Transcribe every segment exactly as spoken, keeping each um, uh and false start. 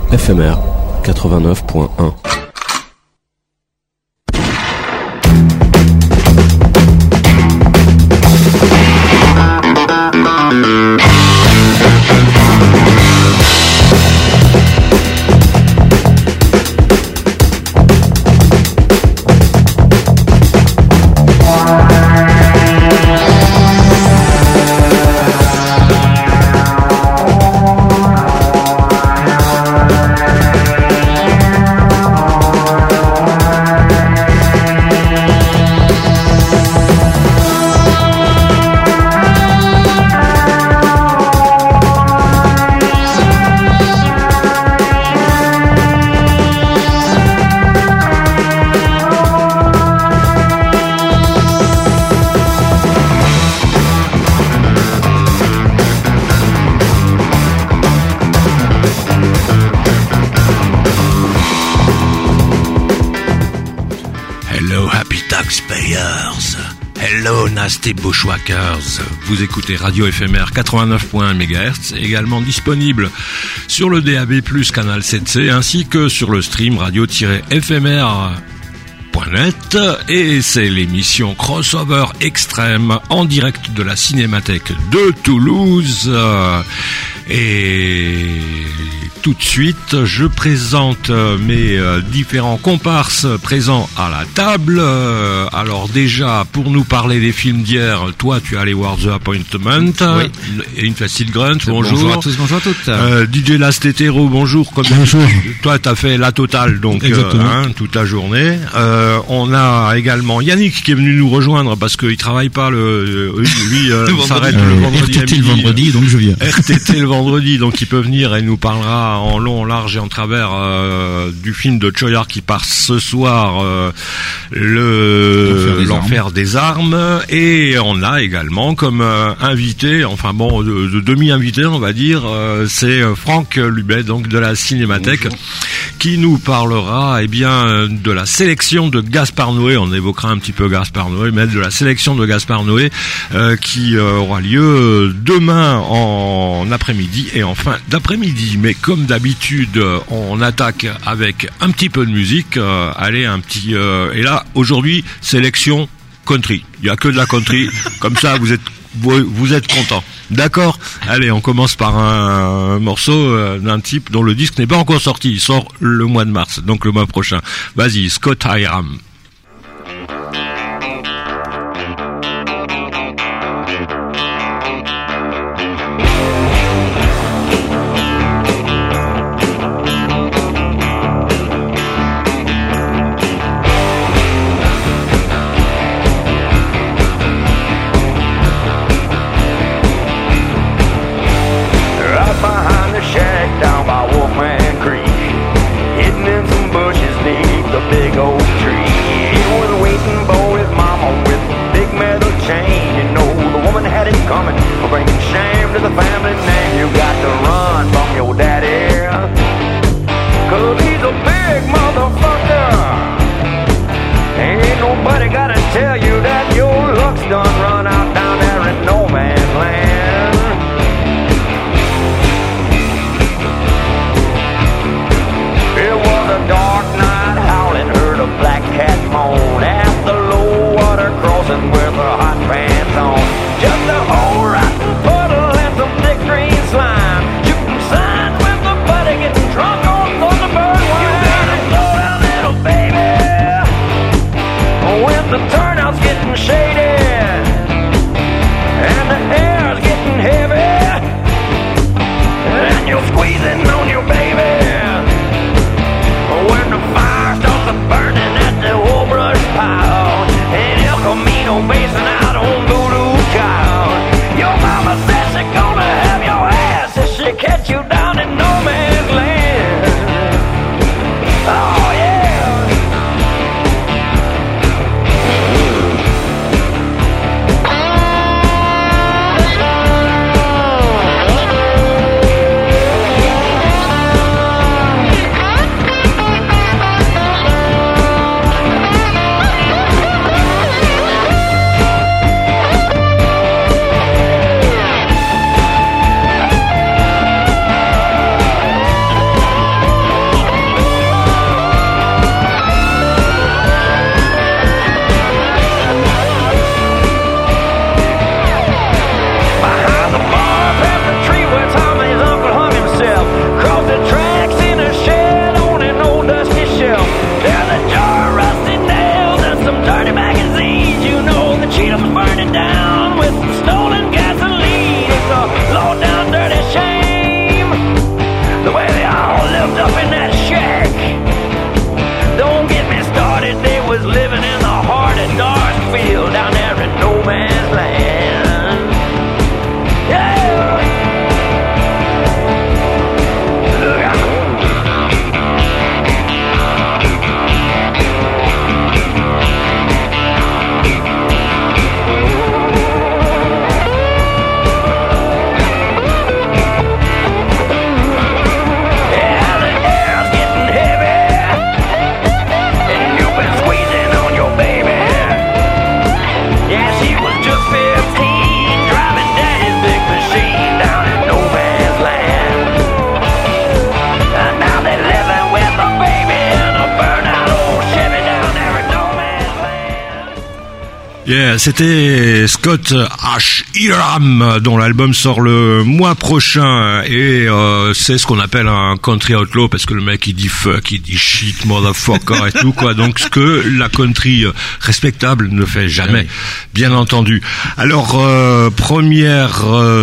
F M R quatre-vingt-neuf point un. Hello Nasty Bushwhackers, vous écoutez Radio F M R quatre-vingt-neuf point un mégahertz, également disponible sur le D A B plus, canal sept C, ainsi que sur le stream radio-f m r point net, et c'est l'émission Crossover Extrême en direct de la Cinémathèque de Toulouse. Et tout de suite, je présente mes différents comparses présents à la table. Alors déjà, pour nous parler des films d'hier, toi tu es allé voir The Appointment, oui. Et Infested Grunt, bonjour. Bonjour à tous, bonjour à toutes. Euh, D J Last Hetero, bonjour. Comme bonjour. Toi tu as fait la totale, donc euh, hein, toute la journée. Euh, on a également Yannick qui est venu nous rejoindre parce qu'il travaille pas le... Lui, euh, il s'arrête euh, le vendredi. R T T le vendredi, donc je viens. R T T le vendredi, donc il peut venir et nous parlera en long, en large et en travers euh, du film de Choyard qui part ce soir, euh, le l'enfer des, des armes. Et on a également comme euh, invité, enfin bon, de, de demi-invité on va dire, euh, c'est Franck Lubet, donc de la Cinémathèque. Bonjour. Qui nous parlera eh bien de la sélection de Gaspard Noé. On évoquera un petit peu Gaspard Noé, mais de la sélection de Gaspard Noé euh, qui euh, aura lieu demain en après-midi et en fin d'après-midi. Mais comme d'habitude, on attaque avec un petit peu de musique. Euh, allez, un petit... Euh, et là, aujourd'hui, sélection country. Il n'y a que de la country. Comme ça, vous êtes vous, vous êtes content. D'accord ? Allez, on commence par un, un morceau euh, d'un type dont le disque n'est pas encore sorti. Il sort le mois de mars, donc le mois prochain. Vas-y, Scott Hiram. Down by Wolfman Creek, hidden in some bushes neath the big oak tree. Yeah, c'était Scott H. Iram, dont l'album sort le mois prochain, et euh, c'est ce qu'on appelle un country outlaw, parce que le mec il dit fuck, il dit shit, motherfucker et tout quoi, donc ce que la country respectable ne fait jamais, bien entendu. Alors euh, première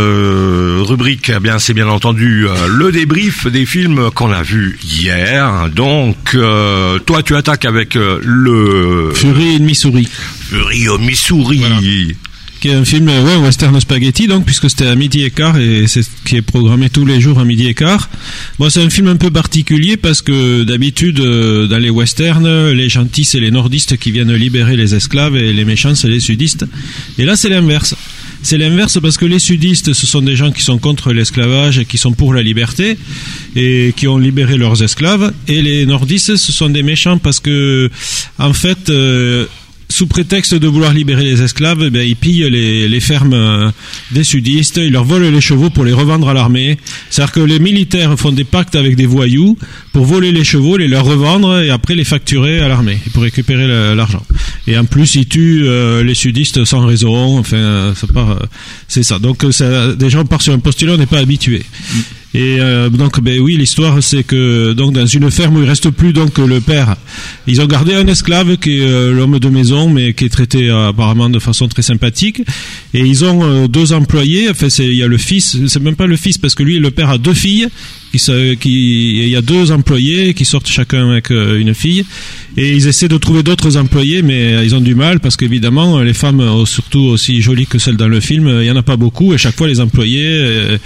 euh, rubrique, eh bien c'est bien entendu euh, le débrief des films qu'on a vus hier. Donc euh, toi tu attaques avec euh, le Fury in Missouri. Fury au Missouri. Voilà. Qui est un film, ouais, western spaghetti, donc, puisque c'était à midi et quart, et c'est ce qui est programmé tous les jours à midi et quart. Bon, c'est un film un peu particulier, parce que d'habitude, euh, dans les westerns, les gentils, c'est les nordistes qui viennent libérer les esclaves, et les méchants, c'est les sudistes. Et là, c'est l'inverse. C'est l'inverse parce que les sudistes, ce sont des gens qui sont contre l'esclavage et qui sont pour la liberté et qui ont libéré leurs esclaves. Et les nordistes, ce sont des méchants parce que, en fait, euh, sous prétexte de vouloir libérer les esclaves, ben, ils pillent les, les fermes des sudistes, ils leur volent les chevaux pour les revendre à l'armée. C'est-à-dire que les militaires font des pactes avec des voyous pour voler les chevaux, les leur revendre et après les facturer à l'armée pour récupérer l'argent. Et en plus, ils tuent euh, les sudistes sans raison. Enfin, ça part, euh, c'est ça. Donc, ça, déjà, on part sur un postulat, on n'est pas habitué. Mm. Et euh, donc, ben oui, l'histoire, c'est que donc dans une ferme où il reste plus donc le père, ils ont gardé un esclave qui est euh, l'homme de maison, mais qui est traité euh, apparemment de façon très sympathique. Et ils ont euh, deux employés. Enfin, c'est il y a le fils, c'est même pas le fils parce que lui, le père a deux filles. Qui, qui, il y a deux employés qui sortent chacun avec euh, une fille. Et ils essaient de trouver d'autres employés, mais ils ont du mal parce qu'évidemment, les femmes, surtout aussi jolies que celles dans le film, il y en a pas beaucoup. Et chaque fois, les employés, et,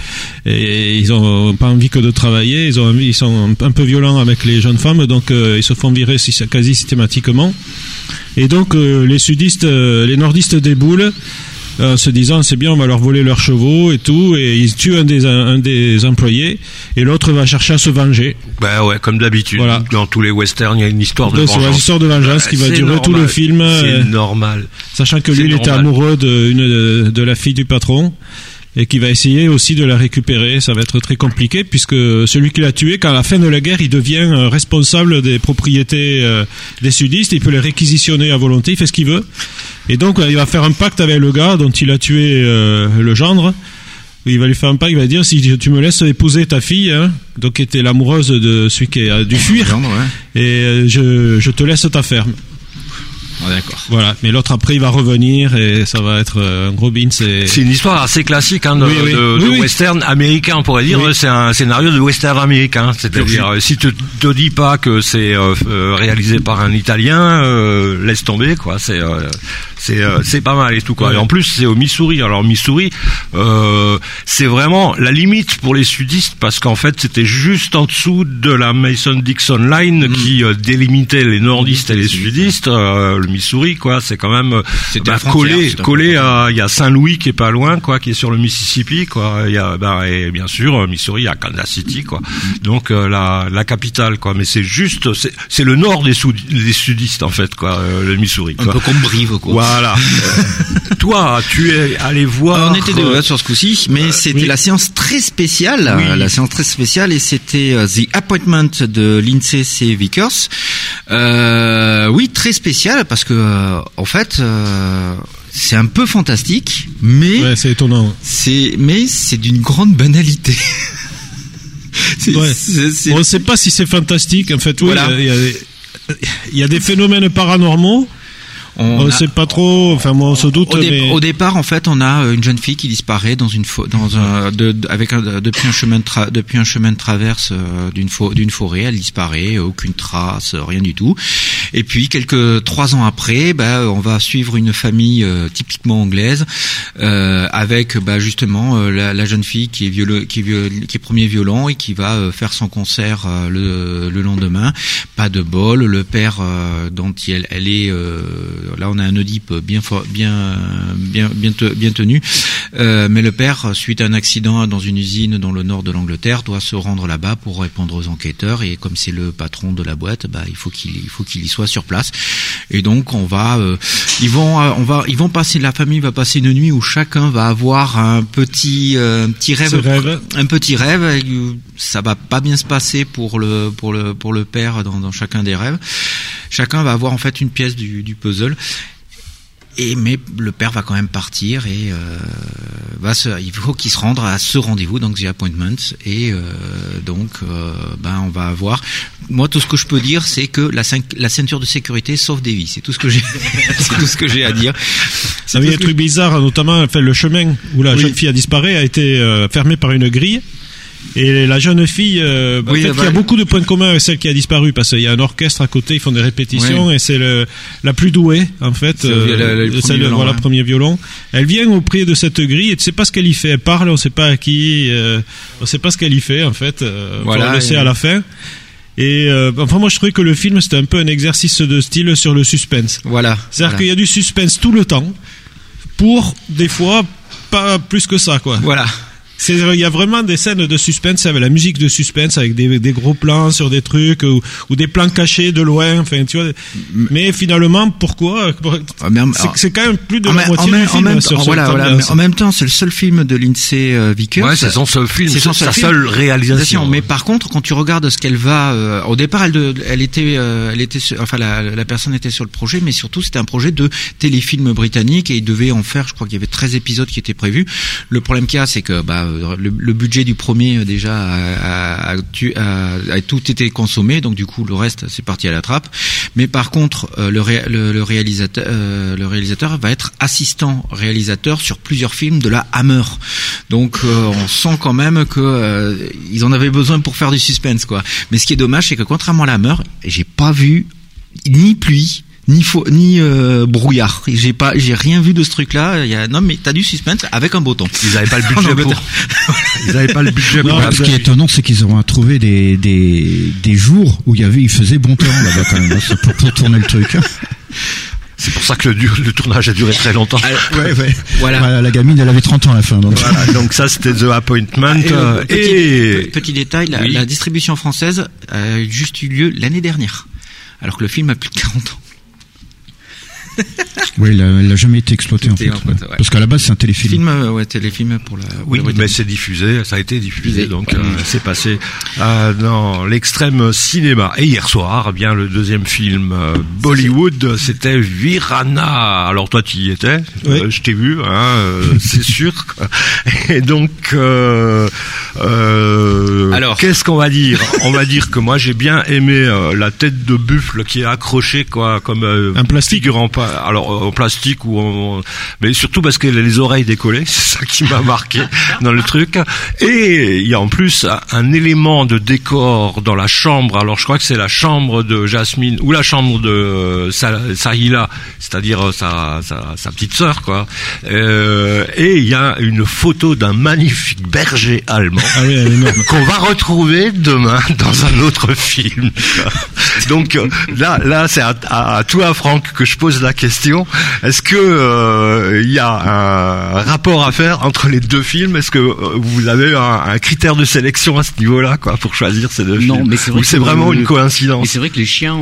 et ils ont pas envie que de travailler. Ils ont envie, ils sont un peu violents avec les jeunes femmes, donc euh, ils se font virer quasi systématiquement. Et donc, euh, les sudistes, euh, les nordistes déboulent. En se disant c'est bien, on va leur voler leurs chevaux et tout, et ils tuent un des, un des employés et l'autre va chercher à se venger. Ben ouais, comme d'habitude. Voilà. Dans tous les westerns, il y a une histoire de donc, vengeance. C'est une histoire de vengeance qui va durer normal. Tout le film. C'est euh, normal. Sachant que lui, il était amoureux de, une, de, de la fille du patron. Et qui va essayer aussi de la récupérer. Ça va être très compliqué puisque celui qui l'a tué, qu'à la fin de la guerre, il devient responsable des propriétés euh, des sudistes. Il peut les réquisitionner à volonté. Il fait ce qu'il veut. Et donc, il va faire un pacte avec le gars dont il a tué euh, le gendre. Il va lui faire un pacte. Il va dire si tu me laisses épouser ta fille, hein, donc qui était l'amoureuse de celui qui a dû fuir, gendre, ouais. et euh, je, je te laisse ta ferme. Ah, d'accord. Voilà, mais l'autre après il va revenir et ça va être un gros bin. C'est, c'est une histoire assez classique hein, de, oui, oui. de, oui, de oui. western américain, on pourrait dire. Oui. C'est un scénario de western américain. C'est-à-dire, oui. si tu te dis pas que c'est euh, réalisé par un Italien, euh, laisse tomber quoi. C'est euh, c'est euh, c'est pas mal et tout quoi. Oui. Et en plus c'est au Missouri. Alors Missouri, euh, c'est vraiment la limite pour les sudistes parce qu'en fait c'était juste en dessous de la Mason-Dixon line mmh. qui euh, délimitait les nordistes mmh. et les sudistes. Euh, le Missouri quoi, c'est quand même bah, collé collé à il y a Saint-Louis qui est pas loin quoi, qui est sur le Mississippi quoi. Il y a bah, et bien sûr Missouri, il y a Kansas City quoi. Donc euh, la la capitale quoi, mais c'est juste c'est c'est le nord des, sud, des sudistes en fait quoi, euh, le Missouri quoi. Un peu comme Brive quoi. Voilà. Toi, tu es allé voir. On était des euh, sur ce coup-ci, mais euh, c'était oui. la séance très spéciale, oui. la séance très spéciale, et c'était uh, The Appointment de Lindsay C. Vickers. Euh, oui, très spécial parce que euh, en fait. Euh, c'est un peu fantastique, mais ouais, c'est étonnant. C'est mais c'est d'une grande banalité. c'est, ouais. c'est, c'est... On ne sait pas si c'est fantastique. En fait, oui, voilà. il y a, il y a des phénomènes paranormaux. On ne sait pas trop, enfin moi on se doute. Au, dé- mais... au départ, en fait, on a une jeune fille qui disparaît dans une fo- dans un de, de, avec un depuis un chemin de tra- depuis un chemin de traverse euh, d'une fo- d'une forêt, elle disparaît, aucune trace, rien du tout. Et puis quelques trois ans après, bah on va suivre une famille euh, typiquement anglaise euh, avec bah justement euh, la, la jeune fille qui est viol- qui est viol- qui est premier violon et qui va euh, faire son concert euh, le le lendemain. Pas de bol, le père euh, dont elle elle est euh, là on a un Oedipe bien fort, bien bien bien, te, bien tenu, euh, mais le père, suite à un accident dans une usine dans le nord de l'Angleterre, doit se rendre là-bas pour répondre aux enquêteurs, et comme c'est le patron de la boîte, bah il faut qu'il il faut qu'il y soit sur place. Et donc on va euh, ils vont euh, on va ils vont passer la famille va passer une nuit où chacun va avoir un petit euh, un petit rêve, rêve un petit rêve. Ça va pas bien se passer pour le pour le pour le père dans, dans chacun des rêves. Chacun va avoir en fait une pièce du, du puzzle. Et mais le père va quand même partir et euh, va se, il faut qu'il se rende à ce rendez-vous, donc The Appointment, et euh, donc euh, ben on va avoir. Moi, tout ce que je peux dire, c'est que la, ceinture, la ceinture de sécurité sauve des vies. C'est tout ce que j'ai. C'est tout ce que j'ai à dire. Il y a des trucs bizarres, notamment enfin, le chemin où la oui. jeune fille a disparu a été euh, fermé par une grille. Et la jeune fille, euh, oui, en fait, bah, il y a beaucoup de points communs avec celle qui a disparu parce qu'il y a un orchestre à côté, ils font des répétitions oui. et c'est le, la plus douée en fait, c'est euh, la, la, celle, violon, voilà, ouais. premier violon. Elle vient auprès de cette grille et tu sais pas ce qu'elle y fait. Elle parle, on sait pas à qui, euh, on sait pas ce qu'elle y fait en fait. Euh, voilà, on le sait et... à la fin. Et euh, enfin moi je trouvais que le film c'était un peu un exercice de style sur le suspense. Voilà. C'est-à-dire voilà. qu'il y a du suspense tout le temps pour des fois pas plus que ça quoi. Voilà. C'est, il y a vraiment des scènes de suspense avec la musique de suspense, avec des, des gros plans sur des trucs ou, ou des plans cachés de loin. Enfin, tu vois. Mais finalement, pourquoi c'est, c'est quand même plus de la en moitié même, du film. En même, sur voilà, voilà, mais en même temps, c'est le seul film de Lindsay euh, Vickers. Ouais, c'est son seul film, c'est, son sa film. seule réalisation. Mais par contre, quand tu regardes ce qu'elle va, euh, au départ, elle, elle était, euh, elle était, enfin, la, la personne était sur le projet, mais surtout, c'était un projet de téléfilm britannique et il devait en faire. Je crois qu'il y avait treize épisodes qui étaient prévus. Le problème qu'il y a, c'est que bah le, le budget du premier déjà a, a, a, a tout été consommé, donc du coup le reste c'est parti à la trappe. Mais par contre euh, le, ré, le, le réalisateur euh, le réalisateur va être assistant réalisateur sur plusieurs films de la Hammer. Donc euh, on sent quand même que euh, ils en avaient besoin pour faire du suspense quoi. Mais ce qui est dommage c'est que contrairement à la Hammer, j'ai pas vu ni pluie ni faux, ni euh, brouillard. J'ai pas, j'ai rien vu de ce truc-là. Il y a non, mais t'as du suspense avec un beau temps. Ils avaient pas le budget pour. Ils avaient pas le budget pour. Non, ce qui est étonnant, c'est qu'ils ont trouvé des des des jours où il y avait, il faisait bon temps là-bas quand même pour, pour tourner le truc. C'est pour ça que le, le tournage a duré très longtemps. Ah, ouais, ouais. Voilà. Voilà. La gamine, elle avait trente ans à la fin. Donc, voilà, donc ça, c'était The Appointment. Ah, et, euh, et... Petit, petit détail, la, oui. la distribution française a juste eu lieu l'année dernière, alors que le film a plus de quarante ans. Oui, elle n'a jamais été exploitée en fait, en fait ouais. Parce qu'à la base c'est un téléfilm. Film, euh, ouais, téléfilm pour la. Pour oui, mais c'est diffusé, ça a été diffusé, donc ouais. euh, c'est passé euh, dans l'extrême cinéma. Et hier soir, eh bien le deuxième film euh, Bollywood, c'était Virana. Alors toi, tu y étais, oui. euh, je t'ai vu, hein, euh, c'est sûr. Et donc, euh, euh, alors, qu'est-ce qu'on va dire On va dire que moi j'ai bien aimé euh, la tête de buffle qui est accrochée, quoi, comme euh, un plastique figurant pas. Alors en plastique ou en, mais surtout parce qu'elle a les oreilles décollées, c'est ça qui m'a marqué dans le truc. Et il y a en plus un élément de décor dans la chambre. Alors je crois que c'est la chambre de Jasmine ou la chambre de Sahila, c'est-à-dire sa, sa, sa petite sœur, quoi. Euh, et il y a une photo d'un magnifique berger allemand ah oui, qu'on va retrouver demain dans un autre film. Donc là, là, c'est à, à, à toi, Franck, que je pose la question. Est-ce que euh, il y a un rapport à faire entre les deux films? Est-ce que euh, vous avez un, un critère de sélection à ce niveau-là, quoi, pour choisir ces deux non, films? Mais c'est vrai Ou c'est vraiment le, une coïncidence? Mais c'est vrai que les chiens,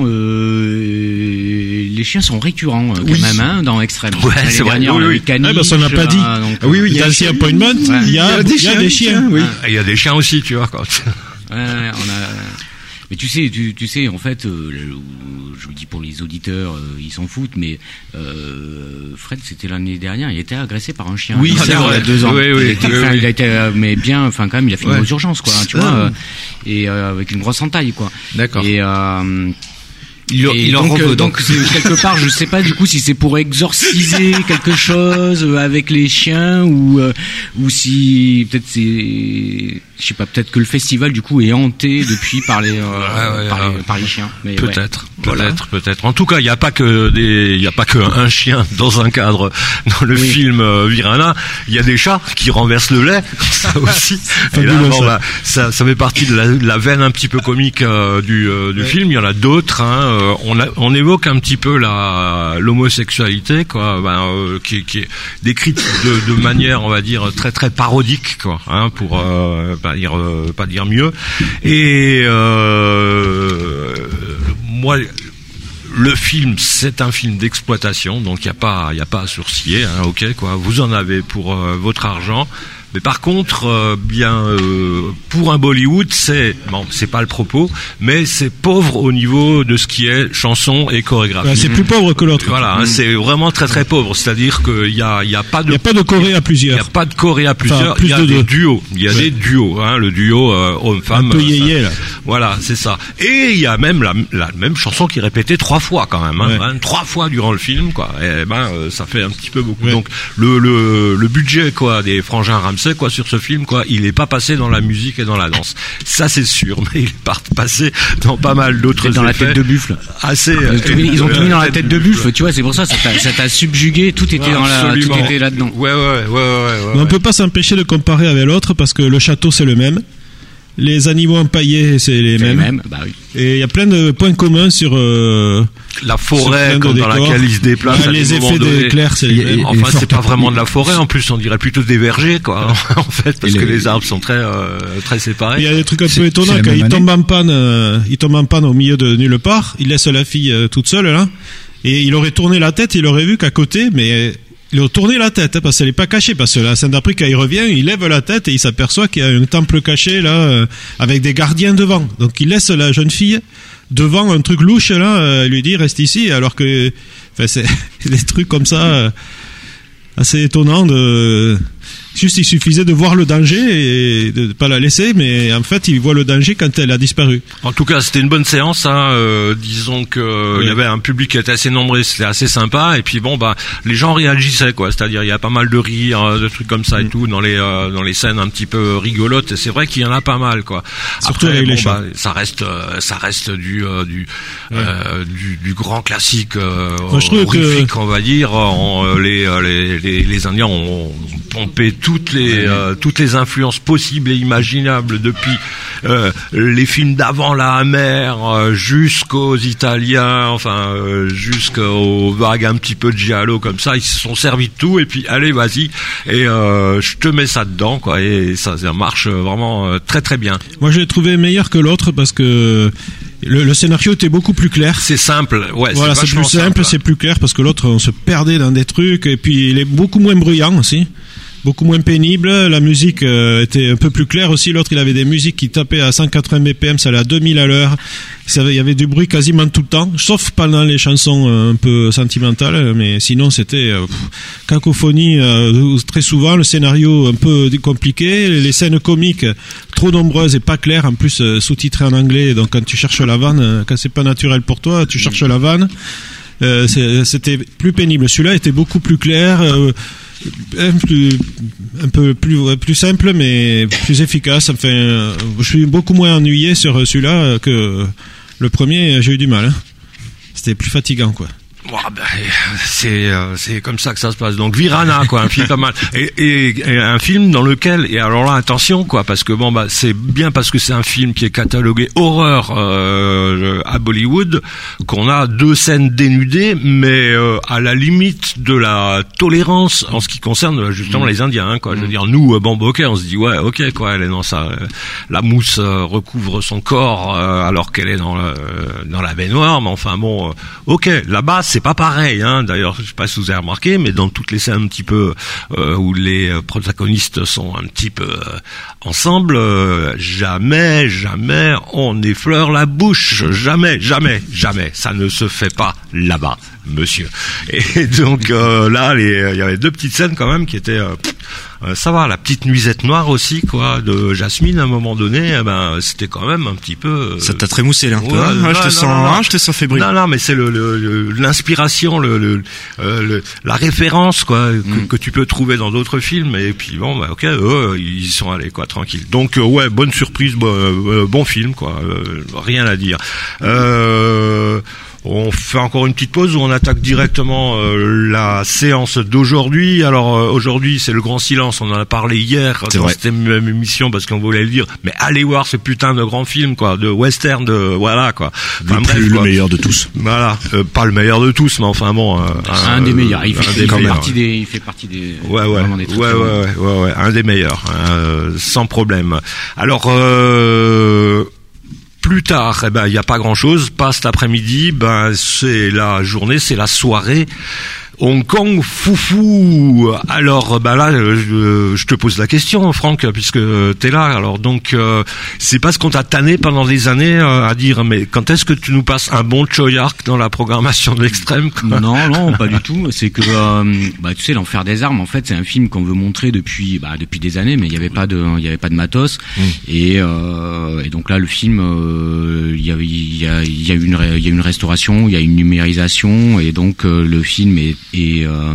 euh, les chiens sont récurrents quand oui. même, hein, dans Extrême. Ouais, c'est vrai. Dernière, oui, on oui. Ah, bah, ça on n'a pas dit. Euh, donc, ah, oui, oui, il y a The Appointment. Ouais. Il y a, il y a des chiens. Oui. Il y a des chiens aussi, tu vois, quoi. Ouais, on a. Mais tu sais, tu, tu sais, en fait, euh, je vous dis pour les auditeurs, euh, ils s'en foutent, mais euh, Fred, c'était l'année dernière, il était agressé par un chien. Oui, c'est vrai. Il y a deux ans. Oui, oui, il, était, oui, enfin, oui. il a été, euh, mais bien, enfin quand même, il a fini ouais. aux urgences, quoi, tu vois, euh, et euh, avec une grosse entaille, quoi. D'accord. Et euh, Il, et il donc, en donc c'est, quelque part, je sais pas du coup si c'est pour exorciser quelque chose avec les chiens ou euh, ou si peut-être c'est, je sais pas, peut-être que le festival du coup est hanté depuis par les, euh, ouais, ouais, par, ouais. les par les chiens. Mais peut-être, ouais. peut-être, voilà. peut-être. En tout cas, il n'y a pas que des, il y a pas que un chien dans un cadre dans le oui. film euh, Virana. Il y a des chats qui renversent le lait, ça aussi. Et là, bon, bah, ça, ça fait partie de la, de la veine un petit peu comique euh, du, euh, du ouais. film. Il y en a d'autres. Hein. On, a, on évoque un petit peu la l'homosexualité, quoi, ben, euh, qui, qui est décrite de, de manière, on va dire, très très parodique, quoi, hein, pour euh, pas dire euh, pas dire mieux. Et euh, moi, le film, c'est un film d'exploitation, donc il y a pas il y a pas à sourciller, hein, ok, quoi. Vous en avez pour euh, votre argent. Mais par contre, euh, bien euh, pour un Bollywood, c'est bon, c'est pas le propos, mais c'est pauvre au niveau de ce qui est chanson et chorégraphie. Ouais, c'est plus pauvre que l'autre. Voilà, hein, c'est vraiment très très pauvre. C'est-à-dire qu'il y a il y a pas de il y a pas de choré à plusieurs. Il y a pas de choré à plusieurs. Enfin, plus il y a de des deux. duos. Il y a ouais. des duos. Hein, le duo euh, homme-femme. Un peu yéyé là. Voilà, c'est ça. Et il y a même la, la même chanson qui est répétée trois fois quand même. Hein, ouais. hein, trois fois durant le film, quoi. Et ben euh, ça fait un petit peu beaucoup. Ouais. Donc le le le budget quoi des frangins Ramsay quoi sur ce film quoi, il est pas passé dans la musique et dans la danse. Ça c'est sûr, mais il est pas passé dans pas mal d'autres dans effets. la tête de buffle. Assez. Ils ont tout mis, ils ont tout mis dans la tête de buffle, tu vois, c'est pour ça, ça t'a, ça t'a subjugué, tout était dans la, tout était là-dedans. Ouais, ouais, ouais, ouais, ouais. Mais on peut pas s'empêcher de comparer avec l'autre parce que le château c'est le même. Les animaux empaillés, c'est les c'est mêmes. Les mêmes. Bah oui. Et il y a plein de points communs sur euh, la forêt comme dans laquelle ils se déplacent. Ouais, les effets d'éclair, c'est les mêmes. Enfin, c'est pas vraiment de la forêt. En plus, on dirait plutôt des vergers, quoi. En fait, parce que les, les arbres sont très euh, très séparés. Il y a des trucs un peu étonnants quand il tombe en panne, euh, il tombe en panne au milieu de nulle part. Il laisse la fille euh, toute seule là, et il aurait tourné la tête, il aurait vu qu'à côté, mais il a tourné la tête, hein, parce qu'elle n'est pas cachée, parce que la scène d'après, quand il revient, il lève la tête et il s'aperçoit qu'il y a un temple caché, là, euh, avec des gardiens devant. Donc il laisse la jeune fille devant un truc louche, là, euh, il lui dit, reste ici, alors que, enfin, c'est des trucs comme ça, euh, assez étonnants de... Juste, il suffisait de voir le danger et de pas la laisser, mais en fait, il voit le danger quand elle a disparu. En tout cas, c'était une bonne séance. Hein. Euh, disons que euh, oui. il y avait un public qui était assez nombreux, c'était assez sympa. Et puis bon, bah, les gens réagissaient, quoi. C'est-à-dire, il y a pas mal de rires, de trucs comme ça et mm. tout dans les euh, dans les scènes un petit peu rigolotes. Et c'est vrai qu'il y en a pas mal, quoi. Surtout Après, avec bon, les chats. bah, ça reste, euh, ça reste du euh, du, ouais. euh, du du grand classique euh, Moi, je trouve horrifique, que... on va dire. On, euh, les, les les les Indiens ont, ont pompé toutes les ouais. euh, toutes les influences possibles et imaginables depuis euh, les films d'avant la Hammer euh, jusqu'aux Italiens, enfin euh, jusqu'aux vagues un petit peu de giallo comme ça, ils se sont servis de tout et puis allez vas-y et euh, je te mets ça dedans quoi et ça, ça marche vraiment euh, très très bien. Moi je l'ai trouvé meilleur que l'autre parce que le, le scénario était beaucoup plus clair. C'est simple, ouais. Voilà, c'est, c'est plus simple, simple, c'est plus clair parce que l'autre on se perdait dans des trucs et puis il est beaucoup moins bruyant aussi. Beaucoup moins pénible, la musique euh, était un peu plus claire aussi, l'autre il avait des musiques qui tapaient à cent quatre-vingts B P M, ça allait à deux mille à l'heure, il y avait du bruit quasiment tout le temps, sauf pendant les chansons euh, un peu sentimentales, mais sinon c'était euh, pff, cacophonie euh, très souvent, le scénario un peu compliqué, les scènes comiques trop nombreuses et pas claires, en plus euh, sous-titrées en anglais, donc quand tu cherches la vanne, euh, quand c'est pas naturel pour toi, tu cherches la vanne, euh, c'est, c'était plus pénible, celui-là était beaucoup plus clair, euh, Un, plus, un peu plus plus simple mais plus efficace. Enfin, je suis beaucoup moins ennuyé sur celui-là que le premier. J'ai eu du mal. Hein. C'était plus fatigant, quoi. Wow, ben, c'est euh, c'est comme ça que ça se passe. Donc Virana quoi, un film pas mal et, et, et un film dans lequel et alors là attention quoi parce que bon bah c'est bien parce que c'est un film qui est catalogué horreur euh, à Bollywood qu'on a deux scènes dénudées mais euh, à la limite de la tolérance en ce qui concerne justement mmh. les Indiens hein, quoi. Je veux dire nous euh, bon bah, ok on se dit ouais ok quoi elle est dans sa euh, la mousse euh, recouvre son corps euh, alors qu'elle est dans le, dans la baignoire mais enfin bon euh, ok là-bas c'est pas pareil, hein. D'ailleurs, je sais pas si vous avez remarqué, mais dans toutes les scènes un petit peu euh, où les protagonistes sont un petit peu euh, ensemble, euh, jamais, jamais on effleure la bouche, jamais, jamais, jamais. Ça ne se fait pas là-bas, monsieur. Et donc euh, là, il y avait deux petites scènes quand même qui étaient. Euh, Euh, ça va, la petite nuisette noire aussi, quoi, de Jasmine, à un moment donné, eh ben, c'était quand même un petit peu... Euh... Ça t'a trémoussé, là, un peu, ouais, hein non, je te non, sens, non, non. Hein, je te sens fébrile. Non, non, mais c'est le, le, le l'inspiration, le, le, euh, le, la référence, quoi, mm. que, que tu peux trouver dans d'autres films, et puis bon, bah, ok, eux, ils y sont allés, quoi, tranquille. Donc, euh, ouais, bonne surprise, bon, euh, bon film, quoi, euh, rien à dire. Euh... On fait encore une petite pause où on attaque directement euh, la séance d'aujourd'hui. Alors euh, aujourd'hui c'est le grand silence, on en a parlé hier c'est dans vrai. cette même émission parce qu'on voulait le dire. Mais allez voir ce putain de grand film quoi, de western, de voilà quoi. Enfin, le, bref, plus, quoi. Le meilleur de tous. Voilà, euh, pas le meilleur de tous, mais enfin bon. Euh, un, un des meilleurs. Il fait, des il, fait meilleurs. Partie des, il fait partie des. Ouais ouais. Des très, ouais, très ouais, ouais ouais ouais un des meilleurs, euh, sans problème. Alors. Euh, Plus tard, eh ben il y a pas grand-chose. Pas cet après-midi, ben c'est la journée, c'est la soirée Hong Kong foufou. Alors bah là je, je te pose la question Franck puisque t'es là. Alors donc euh, c'est parce qu'on t'a tanné pendant des années euh, à dire mais quand est-ce que tu nous passes un bon Choi Ark dans la programmation de l'extrême quoi. Non non pas du tout. C'est que euh, bah tu sais l'Enfer des armes en fait c'est un film qu'on veut montrer depuis bah depuis des années mais il y avait pas de il y avait pas de matos mmh. et euh, et donc là le film euh, il y a il y a il y a une il y a une restauration il y a une numérisation et donc euh, le film est et euh,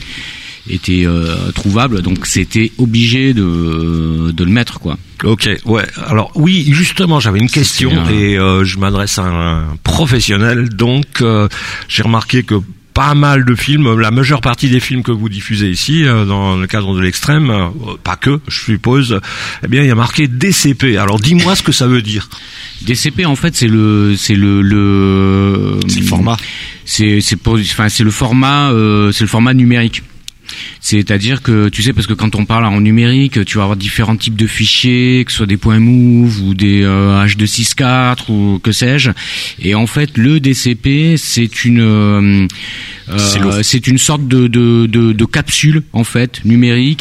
était euh, trouvable donc c'était obligé de de le mettre quoi. Ok, ouais. Alors oui, justement, j'avais une question et euh, je m'adresse à un professionnel. Donc euh, j'ai remarqué que pas mal de films, la majeure partie des films que vous diffusez ici euh, dans le cadre de l'extrême, euh, pas que, je suppose, eh bien il y a marqué D C P. Alors dis-moi ce que ça veut dire. D C P en fait c'est le c'est le le c'est le format. C'est c'est pour, enfin c'est le format euh, c'est le format numérique. C'est-à-dire que tu sais parce que quand on parle en numérique, tu vas avoir différents types de fichiers, que ce soit des points move ou des euh, H deux six quatre ou que sais-je. Et en fait, le D C P, c'est une euh, euh, c'est une sorte de, de de de capsule en fait numérique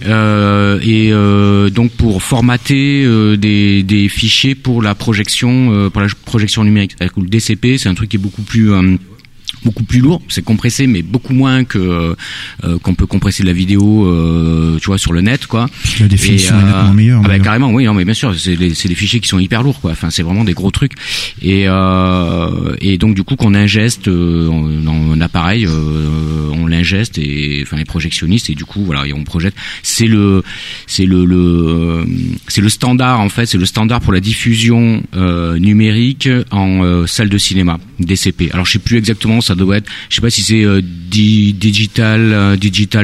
euh, et euh, donc pour formater euh, des des fichiers pour la projection euh, pour la projection numérique. C'est-à-dire que le D C P, c'est un truc qui est beaucoup plus euh, beaucoup plus lourd, c'est compressé mais beaucoup moins que euh, qu'on peut compresser de la vidéo euh, tu vois sur le net quoi. La définition est nettement meilleure. Ah bah, carrément oui non mais bien sûr c'est des c'est des fichiers qui sont hyper lourds quoi. Enfin c'est vraiment des gros trucs et euh, et donc du coup qu'on ingeste euh, dans un appareil euh, on l'ingeste et enfin les projectionnistes et du coup voilà et on projette c'est le c'est le le c'est le standard en fait c'est le standard pour la diffusion euh, numérique en euh, salle de cinéma D C P. Alors je sais plus exactement ça doit être, je sais pas si c'est euh, di, digital, euh, digital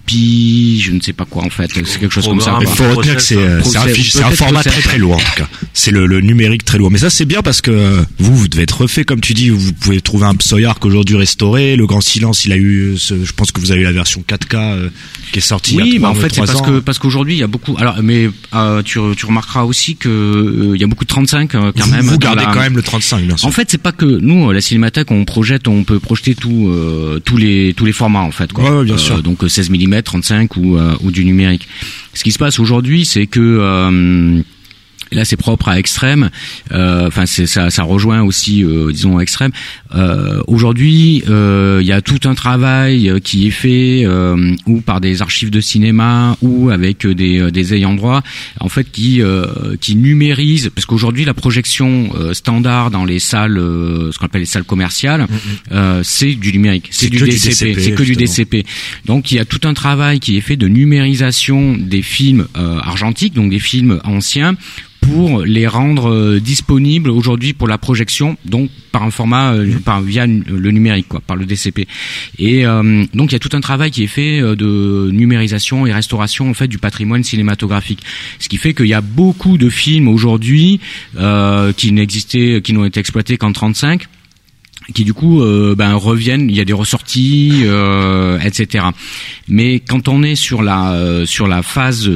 copy, je ne sais pas quoi en fait, c'est quelque chose comme ça. Il faut retenir que c'est, euh, c'est, un, fiche, c'est un format très très lourd en tout cas. C'est le, le numérique très lourd. Mais ça c'est bien parce que vous, vous devez être refait comme tu dis. Vous pouvez trouver un Choi Ark aujourd'hui restauré. Le Grand Silence, il a eu, ce, je pense que vous avez eu la version quatre K euh, qui est sortie. Oui, il y a mais trois, en fait c'est parce ans. que parce qu'aujourd'hui il y a beaucoup. Alors mais euh, tu tu remarqueras aussi que euh, il y a beaucoup de trente-cinq euh, quand vous, même. Vous gardez la... quand même le trente-cinq bien sûr. En fait c'est pas que nous la Cinémathèque on projette, on peut projeter tout euh, tous les tous les formats en fait quoi. Ouais, ouais, bien sûr. Euh, donc seize millimètres, trente-cinq ou euh, ou du numérique. Ce qui se passe aujourd'hui c'est que euh, là c'est propre à Extrême, euh, enfin c'est ça, ça rejoint aussi euh, disons Extrême. Euh, aujourd'hui, il euh, y a tout un travail qui est fait euh, ou par des archives de cinéma ou avec des, des ayants droit, en fait qui euh, qui numérisent parce qu'aujourd'hui la projection euh, standard dans les salles, euh, ce qu'on appelle les salles commerciales, mm-hmm. euh, c'est du numérique, c'est, c'est du D C P, D C P c'est que justement. Du D C P. Donc il y a tout un travail qui est fait de numérisation des films euh, argentiques, donc des films anciens, pour les rendre euh, disponibles aujourd'hui pour la projection, donc par un format euh, par via le numérique quoi, par le D C P. Et euh, donc il y a tout un travail qui est fait euh, de numérisation et restauration en fait du patrimoine cinématographique. Ce qui fait qu'il y a beaucoup de films aujourd'hui euh, qui n'existaient, qui n'ont été exploités qu'en trente-cinq, qui du coup euh, ben reviennent, il y a des ressorties euh, et cetera. Mais quand on est sur la euh, sur la phase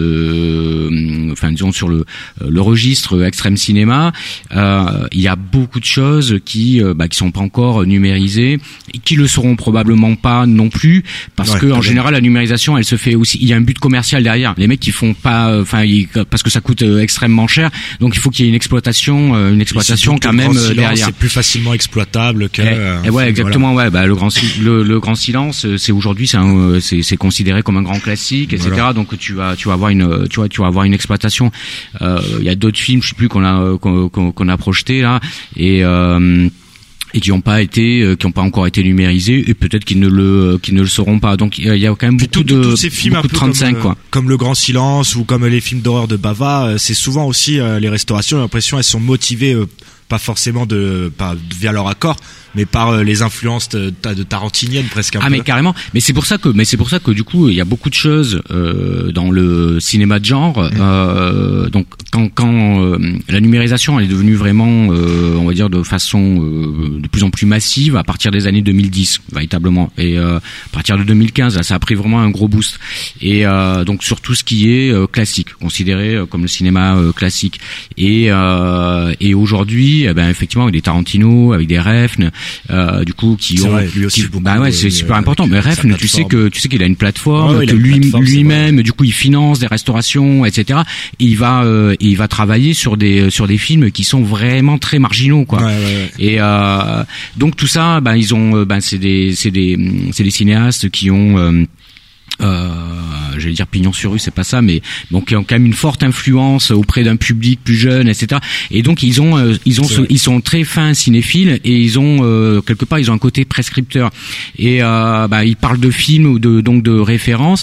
euh, enfin disons sur le le registre Extrême Cinéma, euh, il y a beaucoup de choses qui euh, bah, qui sont pas encore numérisées et qui le seront probablement pas non plus parce ouais, que en général la numérisation elle se fait aussi, il y a un but commercial derrière. Les mecs qui font pas enfin parce que ça coûte euh, extrêmement cher, donc il faut qu'il y ait une exploitation euh, une exploitation quand même silence, derrière. C'est plus facilement exploitable que Et, euh, et ouais, exactement, voilà. ouais. Bah, le grand, le, le grand silence, c'est aujourd'hui, c'est, un, c'est, c'est considéré comme un grand classique, et cetera. Voilà. Donc tu vas, tu vas avoir une, tu vois, tu vas avoir une exploitation. Il euh, y a d'autres films, je sais plus qu'on a, qu'on, qu'on a projeté là, et euh, et qui n'ont pas été, qui n'ont pas encore été numérisés, et peut-être qu'ils ne le, qu'ils ne le seront pas. Donc il y a quand même beaucoup de, tous ces films beaucoup de trente-cinq comme, quoi. Comme Le Grand Silence ou comme les films d'horreur de Bava, c'est souvent aussi euh, les restaurations. J'ai l'impression elles sont motivées. Euh, pas forcément de, pas via leur accord, mais par euh, les influences de, de tarantiniennes presque un ah, peu. Ah mais carrément. Mais c'est pour ça que, mais c'est pour ça que du coup il y a beaucoup de choses euh, dans le cinéma de genre. Mmh. Euh, donc quand, quand euh, la numérisation elle est devenue vraiment, euh, on va dire de façon euh, de plus en plus massive à partir des années deux mille dix véritablement. Et euh, à partir de deux mille quinze là, ça a pris vraiment un gros boost. Et euh, donc sur tout ce qui est euh, classique, considéré euh, comme le cinéma euh, classique. Et euh, et aujourd'hui, eh ben effectivement avec des Tarantino, avec des Refn, euh, du coup qui c'est ont vrai, lui aussi qui, beaucoup, bah ouais, c'est euh, super important. Mais Refn, tu sais que tu sais qu'il a une plateforme, ouais, ouais, que une lui plateforme, lui-même, du coup, il finance des restaurations, et cetera. Et il va euh, il va travailler sur des sur des films qui sont vraiment très marginaux, quoi. Ouais, ouais, ouais. Et euh, donc tout ça, ben ils ont, ben c'est des c'est des c'est des cinéastes qui ont euh, euh, j'allais dire pignon sur rue, c'est pas ça, mais donc qui ont quand même une forte influence auprès d'un public plus jeune, et cetera. Et donc ils ont, euh, ils ont, ce, ils sont très fins cinéphiles et ils ont euh, quelque part ils ont un côté prescripteur. Et euh, bah, ils parlent de films ou de donc de références.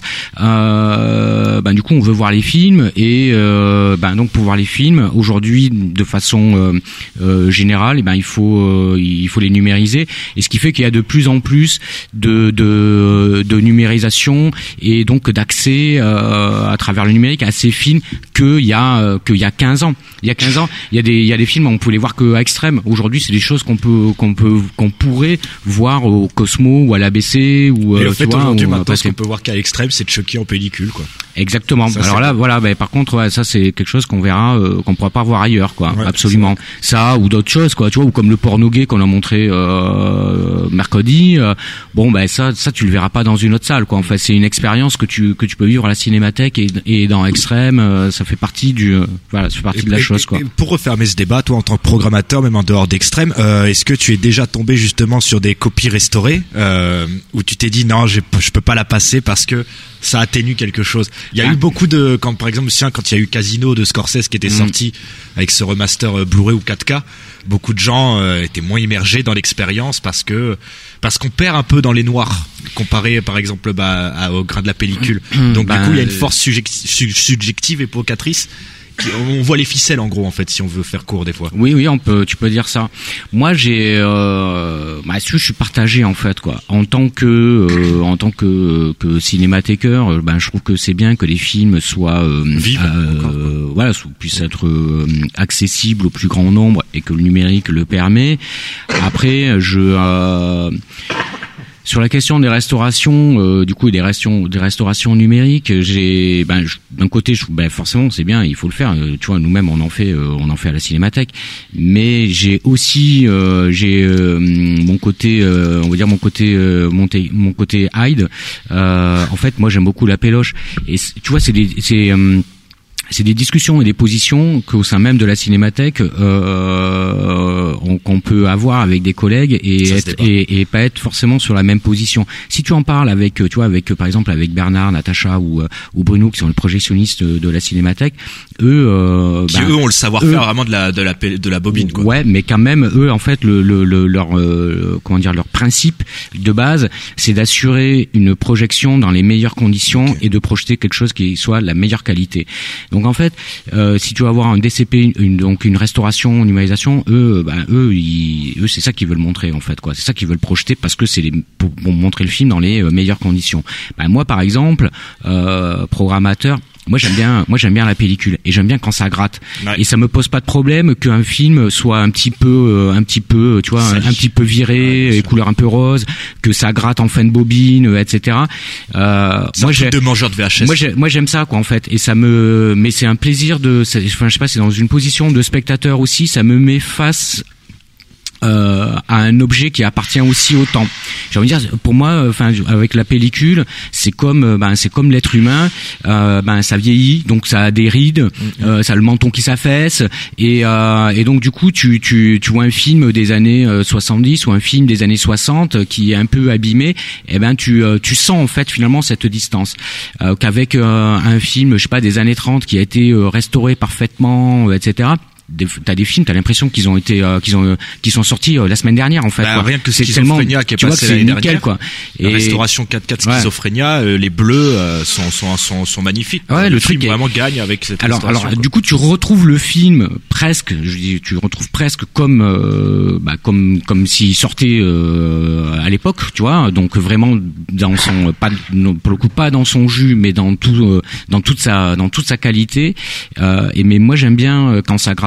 Euh, bah, du coup on veut voir les films et euh, bah, donc pour voir les films aujourd'hui de façon euh, euh, générale, et ben il faut euh, il faut les numériser. Et ce qui fait qu'il y a de plus en plus de de, de numérisation et donc d'accès euh, à travers le numérique à ces films qu'il y a euh, qu'il y a quinze ans. Il y a quinze ans, il y a des il y a des films on pouvait les voir que à Extrême. Aujourd'hui, c'est des choses qu'on peut qu'on peut qu'on pourrait voir au Cosmo ou à l'A B C ou et euh, en fait tu vois, aujourd'hui ou, maintenant parce ce qu'on que... peut voir qu'à Extrême, c'est Chucky en pellicule, quoi. Exactement. Ça, alors là, voilà, bah, par contre, ouais, ça c'est quelque chose qu'on verra, euh, qu'on pourra pas voir ailleurs, quoi. Ouais, absolument. Ça ou d'autres choses, quoi. Tu vois, ou comme le porno gay qu'on a montré euh, mercredi. Euh, bon, ben bah, ça, ça tu le verras pas dans une autre salle, quoi. En fait, c'est une expérience que tu que tu peux vivre à la Cinémathèque et, et dans Extrême, euh, ça fait partie du, euh, voilà, ça fait partie et, de la et, chose, quoi. Et pour refermer ce débat, toi en tant que programmateur, même en dehors d'Extrême, euh, est-ce que tu es déjà tombé justement sur des copies restaurées euh, où tu t'es dit non, je je peux pas la passer parce que ça atténue quelque chose. Il y a ah. eu beaucoup de, quand par exemple, quand il y a eu Casino de Scorsese qui était mmh. sorti avec ce remaster euh, Blu-ray ou quatre K, beaucoup de gens euh, étaient moins immergés dans l'expérience parce que parce qu'on perd un peu dans les noirs comparé par exemple bah, à, au grain de la pellicule. Donc bah, du coup il y a une force subjective évocatrice. On voit les ficelles en gros en fait si on veut faire court des fois. Oui oui on peut tu peux dire ça. Moi j'ai euh, bah, je suis partagé en fait quoi. En tant que euh, en tant que que cinémathéqueur, euh, ben je trouve que c'est bien que les films soient euh, Vive, euh, voilà puissent être euh, accessibles au plus grand nombre et que le numérique le permet. Après je euh, sur la question des restaurations, euh, du coup des restaurations, des restaurations numériques, j'ai, ben, je, d'un côté, je, ben forcément c'est bien, il faut le faire. Euh, tu vois, nous-mêmes on en fait, euh, on en fait à la Cinémathèque. Mais j'ai aussi, euh, j'ai euh, mon côté, euh, on va dire mon côté, euh, mon, mon côté Hyde. Euh, en fait, moi j'aime beaucoup la péloche. Et tu vois, c'est des, c'est euh, c'est des discussions et des positions qu'au sein même de la Cinémathèque euh, on, qu'on peut avoir avec des collègues et, être, et, et pas être forcément sur la même position. Si tu en parles avec, tu vois, avec par exemple avec Bernard, Natacha ou, ou Bruno qui sont les projectionnistes de la Cinémathèque, eux, euh, qui ben, eux ont le savoir-faire vraiment de la de la de la bobine, quoi. Ouais, mais quand même eux en fait le, le, le leur euh, comment dire leur principe de base, c'est d'assurer une projection dans les meilleures conditions okay. et de projeter quelque chose qui soit la meilleure qualité. Donc en fait, euh, si tu vas avoir un D C P, une, donc une restauration, une numérisation, eux, ben eux, ils, eux, c'est ça qu'ils veulent montrer en fait, quoi. C'est ça qu'ils veulent projeter parce que c'est les, pour, pour montrer le film dans les meilleures conditions. Ben moi, par exemple, euh, programmateur. Moi j'aime bien, moi j'aime bien la pellicule et j'aime bien quand ça gratte. Ouais. Et ça me pose pas de problème qu'un film soit un petit peu, un petit peu, tu vois, un, un petit peu viré, ouais, et couleur un peu rose, que ça gratte en fin de bobine, et cetera. Euh, c'est moi j'ai de mangeur de V H S. Moi, j'ai, moi j'aime ça quoi en fait et ça me, mais c'est un plaisir de, enfin je sais pas, c'est dans une position de spectateur aussi, ça me met face. Euh, à un objet qui appartient aussi au temps. J'ai envie de dire, pour moi, enfin, avec la pellicule, c'est comme, ben, c'est comme l'être humain. Euh, ben, ça vieillit, donc ça a des rides, mm-hmm. euh, ça a le menton qui s'affaisse, et, euh, et donc du coup, tu, tu, tu vois un film des années soixante-dix ou un film des années soixante qui est un peu abîmé, et ben, tu, tu sens en fait finalement cette distance. Euh, qu'avec euh, un film, je sais pas, des années trente qui a été euh, restauré parfaitement, et cetera. Des, t'as des films, t'as l'impression qu'ils ont été, euh, qu'ils ont, euh, qu'ils sont sortis euh, la semaine dernière en fait. Bah, quoi. Rien que c'est Schizophrénia qui est tu passé vois que c'est l'année nickel, quoi. Et la restauration quatre K de Schizophrénia, ouais. euh, les bleus euh, sont, sont, sont, sont magnifiques. Ouais, le, le truc film est... vraiment gagne avec cette alors, restauration. Alors, quoi. Du coup, tu retrouves le film presque, je dis, tu retrouves presque comme, euh, bah, comme, comme s'il sortait euh, à l'époque, tu vois. Donc vraiment dans son, pas, pour le coup pas dans son jus, mais dans tout, euh, dans toute sa, dans toute sa qualité. Euh, et mais moi j'aime bien quand ça gratte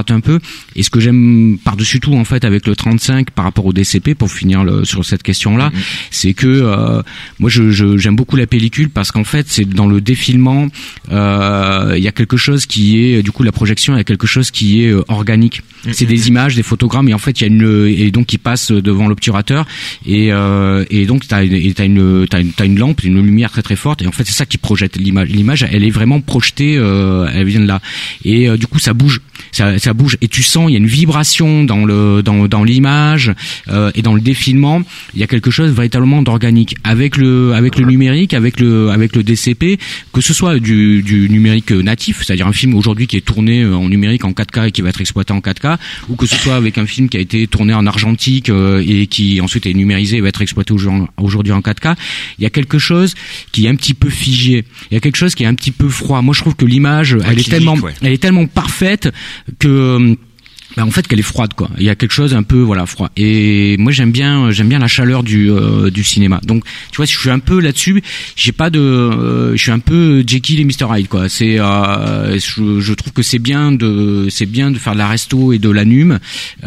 gratte un peu. Et ce que j'aime par-dessus tout en fait avec le trente-cinq par rapport au D C P, pour finir le, sur cette question-là, mmh. c'est que euh, moi je, je, j'aime beaucoup la pellicule parce qu'en fait c'est dans le défilement, euh, il y a quelque chose qui est, du coup la projection, il y a quelque chose qui est euh, organique. Mmh. C'est des images, des photogrammes, et en fait il y a une, et donc qui passe devant l'obturateur, et euh, et donc t'as une, t'as une, t'as une, t'as une lampe, une lumière très très forte, et en fait c'est ça qui projette l'image. L'image, elle est vraiment projetée, euh, elle vient de là, et euh, du coup ça bouge, ça, ça bouge, et tu sens, il y a une vibration dans le, dans, dans l'image, euh, et dans le défilement, il y a quelque chose véritablement d'organique. Avec le, avec le numérique, avec le, avec le D C P, que ce soit du, du numérique natif, c'est-à-dire un film aujourd'hui qui est tourné en numérique en quatre K et qui va être exploité en quatre K, ou que ce soit avec un film qui a été tourné en argentique euh, et qui ensuite est numérisé et va être exploité aujourd'hui en quatre K, il y a quelque chose qui est un petit peu figé, il y a quelque chose qui est un petit peu froid. Moi je trouve que l'image, ouais, elle est tellement, ouais. elle est tellement parfaite que ben en fait qu'elle est froide, quoi. Il y a quelque chose un peu voilà froid. Et moi j'aime bien j'aime bien la chaleur du euh, du cinéma. Donc tu vois, je suis un peu là-dessus, j'ai pas de euh, je suis un peu Jekyll et mister Hyde, quoi. C'est euh, je, je trouve que c'est bien de c'est bien de faire de la resto et de l'anime,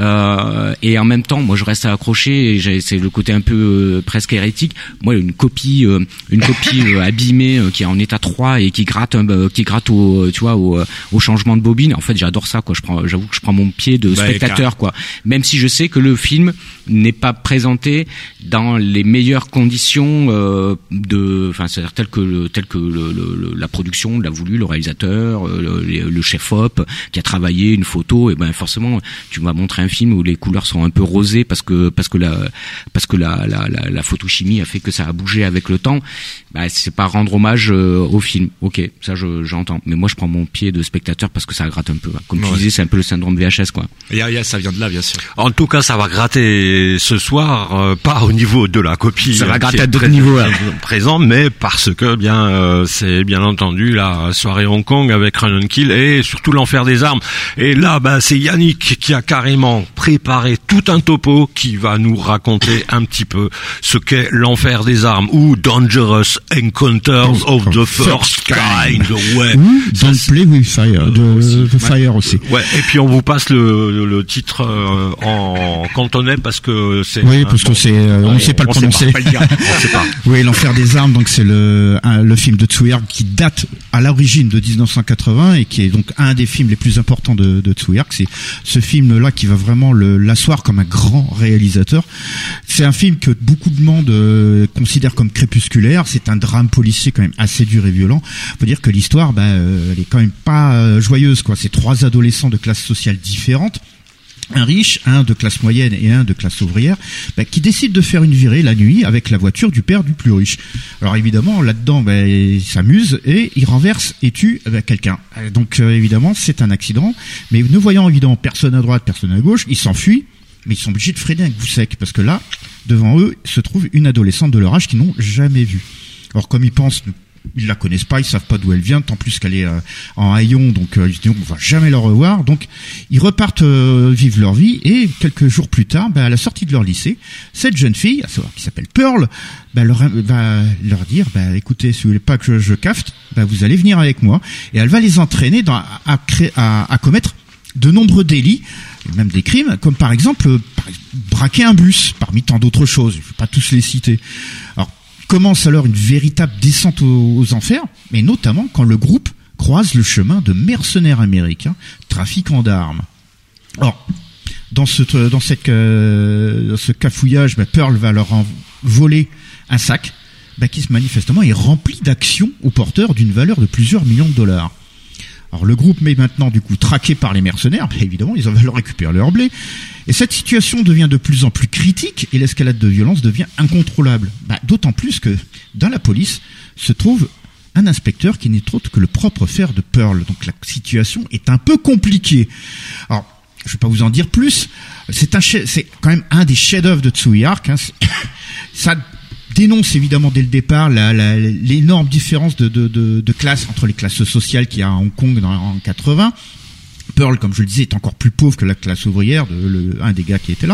euh, et en même temps moi je reste accroché, et j'ai, c'est le côté un peu euh, presque hérétique. Moi une copie euh, une copie euh, abîmée euh, qui est en état trois et qui gratte euh, qui gratte au tu vois au, au changement de bobine. En fait, j'adore ça, quoi. Je prends j'avoue que je prends mon pied de spectateur, quoi. Même si je sais que le film n'est pas présenté dans les meilleures conditions euh, de, enfin, c'est-à-dire tel que le, tel que le, le, la production l'a voulu, le réalisateur, le, le chef op qui a travaillé une photo, et ben forcément tu vas montrer un film où les couleurs sont un peu rosées parce que parce que la parce que la la, la, la photochimie a fait que ça a bougé avec le temps. Ben, c'est pas rendre hommage euh, au film. Ok, ça je, j'entends. Mais moi je prends mon pied de spectateur parce que ça gratte un peu. Comme ouais. tu disais, c'est un peu le syndrome V H S, quoi. Il y a, il y a, ça vient de là, bien sûr. En tout cas, ça va gratter ce soir, euh, pas au niveau de la copie. Ça va euh, gratter à d'autres niveaux, hein. Présent, mais parce que bien, euh, c'est bien entendu la soirée Hong Kong avec Run and Kill et surtout l'enfer des armes. Et là, ben, c'est Yannick qui a carrément préparé tout un topo qui va nous raconter un petit peu ce qu'est l'enfer des armes ou Dangerous Encounters of the First Kind. Ouais. Ou Don't Play with Fire, de, aussi. de Fire aussi. Ouais. Et puis on vous passe le, le, le titre euh, en cantonais parce que c'est. Oui, parce que c'est, euh, on ne sait pas le prononcer. Sait pas, pas le dire. On sait pas. Oui, l'enfer des armes. Donc c'est le un, le film de Tsuyark qui date à l'origine de dix-neuf cent quatre-vingts et qui est donc un des films les plus importants de, de Tsuyark. C'est ce film-là qui va vraiment le l'asseoir comme un grand réalisateur. C'est un film que beaucoup de monde euh, considère comme crépusculaire. C'est un drame policier quand même assez dur et violent. Faut dire que l'histoire, bah, euh, elle est quand même pas euh, joyeuse, quoi. C'est trois adolescents de classes sociales différentes. Un riche, un de classe moyenne et un de classe ouvrière, bah, qui décident de faire une virée la nuit avec la voiture du père du plus riche. Alors évidemment, là-dedans, bah, ils s'amusent et ils renversent et tuent bah, quelqu'un. Donc euh, évidemment, c'est un accident. Mais ne voyant évidemment personne à droite, personne à gauche, ils s'enfuient. Mais ils sont obligés de freiner un coup sec parce que là, devant eux, se trouve une adolescente de leur âge qu'ils n'ont jamais vue. Alors comme ils pensent, ils la connaissent pas, ils savent pas d'où elle vient, tant plus qu'elle est euh, en haillon, donc euh, ils se disent on va jamais la revoir. Donc ils repartent euh, vivre leur vie et quelques jours plus tard, bah, à la sortie de leur lycée, cette jeune fille, à savoir qui s'appelle Pearl, bah, leur va leur dire bah écoutez, si vous voulez pas que je, je cafte, bah vous allez venir avec moi, et elle va les entraîner dans, à, à, à, à commettre de nombreux délits, même des crimes, comme par exemple euh, braquer un bus, parmi tant d'autres choses. Je ne vais pas tous les citer. Alors, commence alors une véritable descente aux, aux enfers, mais notamment quand le groupe croise le chemin de mercenaires américains trafiquants d'armes. Alors, dans ce dans cette euh, dans ce cafouillage, bah, Pearl va leur en voler un sac, bah, qui manifestement est rempli d'actions aux porteurs d'une valeur de plusieurs millions de dollars. Alors le groupe met maintenant du coup traqué par les mercenaires, bah, évidemment ils veulent récupérer leur blé, et cette situation devient de plus en plus critique et l'escalade de violence devient incontrôlable. Bah, d'autant plus que dans la police se trouve un inspecteur qui n'est autre que le propre frère de Pearl, donc la situation est un peu compliquée. Alors je vais pas vous en dire plus, c'est un c'est quand même un des chefs-d'œuvre de Tsuyark, hein. Ça dénonce évidemment dès le départ la, la, l'énorme différence de, de, de, de classe entre les classes sociales qu'il y a à Hong Kong dans, en quatre-vingts. Pearl, comme je le disais, est encore plus pauvre que la classe ouvrière, de, le, un des gars qui était là.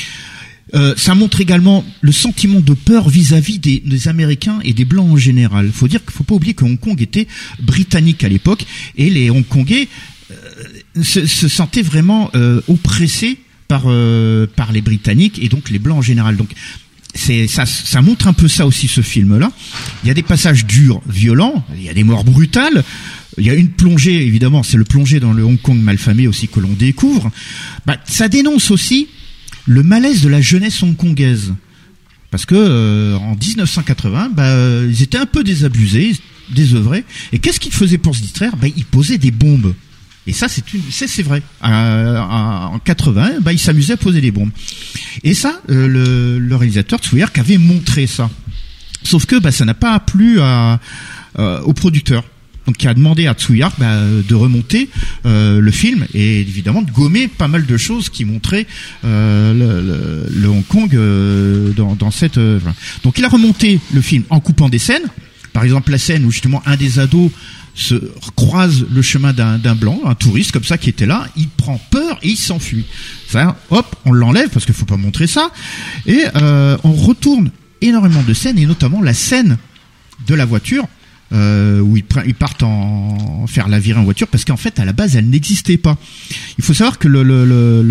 Euh, ça montre également le sentiment de peur vis-à-vis des, des Américains et des Blancs en général. Faut dire qu'il faut pas oublier que Hong Kong était britannique à l'époque et les Hongkongais euh, se, se sentait vraiment euh, oppressé par euh, par les Britanniques et donc les Blancs en général. Donc c'est ça, ça montre un peu ça aussi, ce film-là. Il y a des passages durs, violents, il y a des morts brutales. Il y a une plongée, évidemment, c'est le plongée dans le Hong Kong malfamé aussi que l'on découvre. Bah, ça dénonce aussi le malaise de la jeunesse hongkongaise. Parce que euh, en dix-neuf cent quatre-vingts, bah, ils étaient un peu désabusés, désœuvrés. Et qu'est-ce qu'ils faisaient pour se distraire ? Bah, ils posaient des bombes. Et ça, c'est une, c'est, c'est vrai. Euh, en quatre-vingts, bah, ils s'amusaient à poser des bombes. Et ça, euh, le, le réalisateur Tsuyark avait montré ça. Sauf que bah, ça n'a pas plu à, euh, au producteur. Donc, qui a demandé à Tsuyark bah, de remonter euh, le film et évidemment de gommer pas mal de choses qui montraient euh, le, le, le Hong Kong euh, dans, dans cette. Euh, donc, il a remonté le film en coupant des scènes. Par exemple, la scène où justement un des ados se croise le chemin d'un, d'un blanc, un touriste comme ça qui était là, il prend peur et il s'enfuit. Ça, hop, on l'enlève parce qu'il faut pas montrer ça et euh, on retourne énormément de scènes et notamment la scène de la voiture. Euh, où ils, ils partent en, en faire la virée en voiture parce qu'en fait à la base elle n'existait pas. Il faut savoir que le, le, le,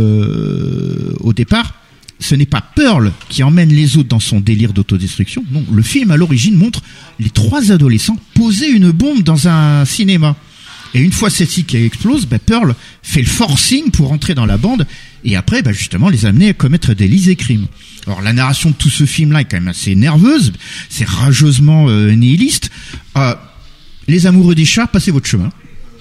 le, au départ ce n'est pas Pearl qui emmène les autres dans son délire d'autodestruction. Non, le film à l'origine montre les trois adolescents poser une bombe dans un cinéma. Et une fois celle-ci qui explose, bah Pearl fait le forcing pour entrer dans la bande et après bah justement les amener à commettre des délits et crimes. Alors la narration de tout ce film-là est quand même assez nerveuse, c'est rageusement euh, nihiliste. Euh, les amoureux des chats, passez votre chemin.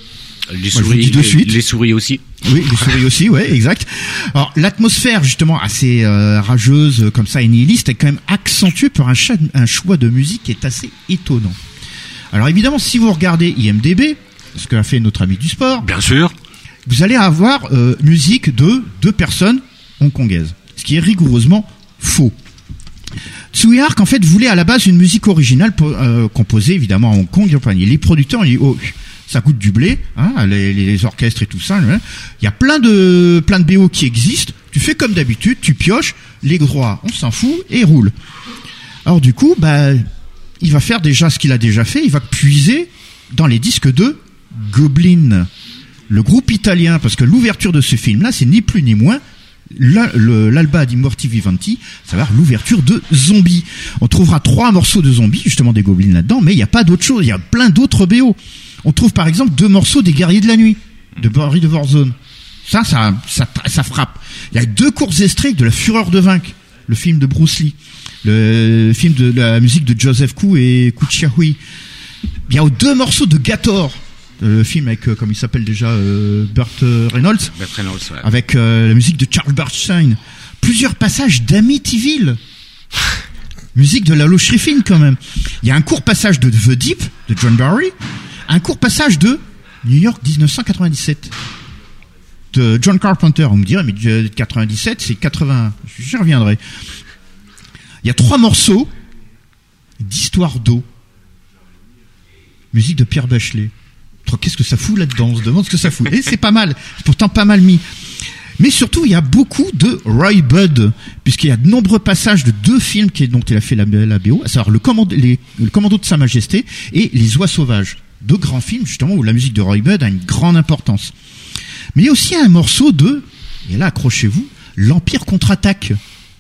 Les souris, Moi, je vous dis de suite. Les souris aussi. Oui, les souris aussi, ouais, exact. Alors l'atmosphère justement assez euh, rageuse comme ça et nihiliste est quand même accentuée par un, cha- un choix de musique qui est assez étonnant. Alors évidemment, si vous regardez I M D B, ce qu'a fait notre ami du sport, bien sûr, vous allez avoir euh, musique de deux personnes hongkongaises, ce qui est rigoureusement faux. Tsuyark en fait voulait à la base une musique originale pour, euh, composée évidemment à Hong Kong et compagnie. Les producteurs ont dit oh ça coûte du blé, hein, les, les orchestres et tout ça. Il hein. y a plein de plein de B O qui existent. Tu fais comme d'habitude, tu pioches les droits, on s'en fout et roule. Alors du coup, bah il va faire déjà ce qu'il a déjà fait. Il va puiser dans les disques de Goblin, le groupe italien, parce que l'ouverture de ce film-là, c'est ni plus ni moins La, le, l'Alba di Morti Vivanti, ça va l'ouverture de Zombie. On trouvera trois morceaux de Zombie, justement des Goblins là-dedans, mais il n'y a pas d'autre chose, il y a plein d'autres B O. On trouve par exemple deux morceaux des Guerriers de la Nuit, de Barry de Warzone. Ça, ça, ça, ça frappe. Il y a deux courts extraits de La Fureur de vaincre, le film de Bruce Lee, le film de la musique de Joseph Koo et Koo Chia-hui. Il y a deux morceaux de Gator, le film avec, euh, comme il s'appelle déjà, euh, Burt Reynolds, Burt Reynolds ouais. avec euh, la musique de Charles Bernstein. Plusieurs passages d'Amityville, musique de Lalo Schifrin quand même. Il y a un court passage de The Deep de John Barry, un court passage de New York dix-neuf cent quatre-vingt-dix-sept de John Carpenter. On me dirait mais quatre-vingt-dix-sept c'est quatre-vingts, j'y reviendrai. Il y a trois morceaux d'Histoire d'eau, musique de Pierre Bachelet. Qu'est-ce que ça fout là-dedans? On se demande ce que ça fout. Et c'est pas mal. C'est pourtant pas mal mis. Mais surtout, il y a beaucoup de Roy Budd, puisqu'il y a de nombreux passages de deux films qui, dont il a fait la, la B O, à savoir le commando, les, le commando de Sa Majesté et Les Oies Sauvages. Deux grands films, justement, où la musique de Roy Budd a une grande importance. Mais il y a aussi un morceau de, et là, accrochez-vous, L'Empire contre-attaque.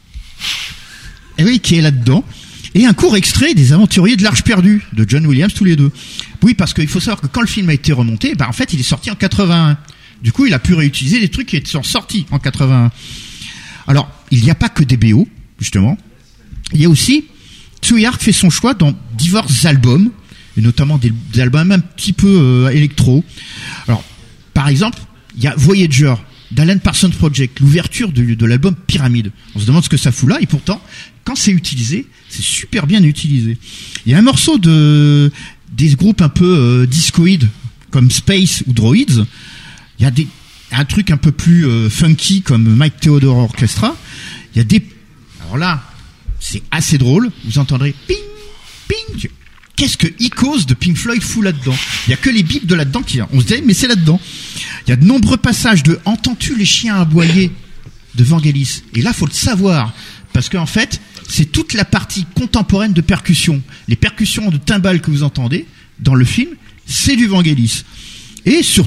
Et oui, qui est là-dedans. Et un court extrait des Aventuriers de l'Arche perdue de John Williams, tous les deux. Oui, parce qu'il faut savoir que quand le film a été remonté, bah en fait, il est sorti en quatre-vingt-un. Du coup, il a pu réutiliser des trucs qui sont sortis en quatre-vingt-un. Alors, il n'y a pas que des B O, justement. Il y a aussi, Tsuyark fait son choix dans divers albums, et notamment des, des albums un petit peu euh, électro. Alors, par exemple, il y a Voyager d'Alan Parsons Project, l'ouverture de, de l'album Pyramide. On se demande ce que ça fout là, et pourtant, quand c'est utilisé, c'est super bien utilisé. Il y a un morceau de des groupes un peu euh, discoïdes comme Space ou Droids. Il y a des un truc un peu plus euh, funky comme Mike Theodore Orchestra. Il y a des alors là, c'est assez drôle. Vous entendrez ping ping. Qu'est-ce que Icos de Pink Floyd fout là-dedans? Il y a que les bips de là-dedans qui on se dit mais c'est là-dedans. Il y a de nombreux passages de Entends-tu les chiens aboyer de Vangelis. Et là, faut le savoir parce qu'en fait, c'est toute la partie contemporaine de percussion. Les percussions de timbales que vous entendez dans le film, c'est du Vangelis. Et surtout,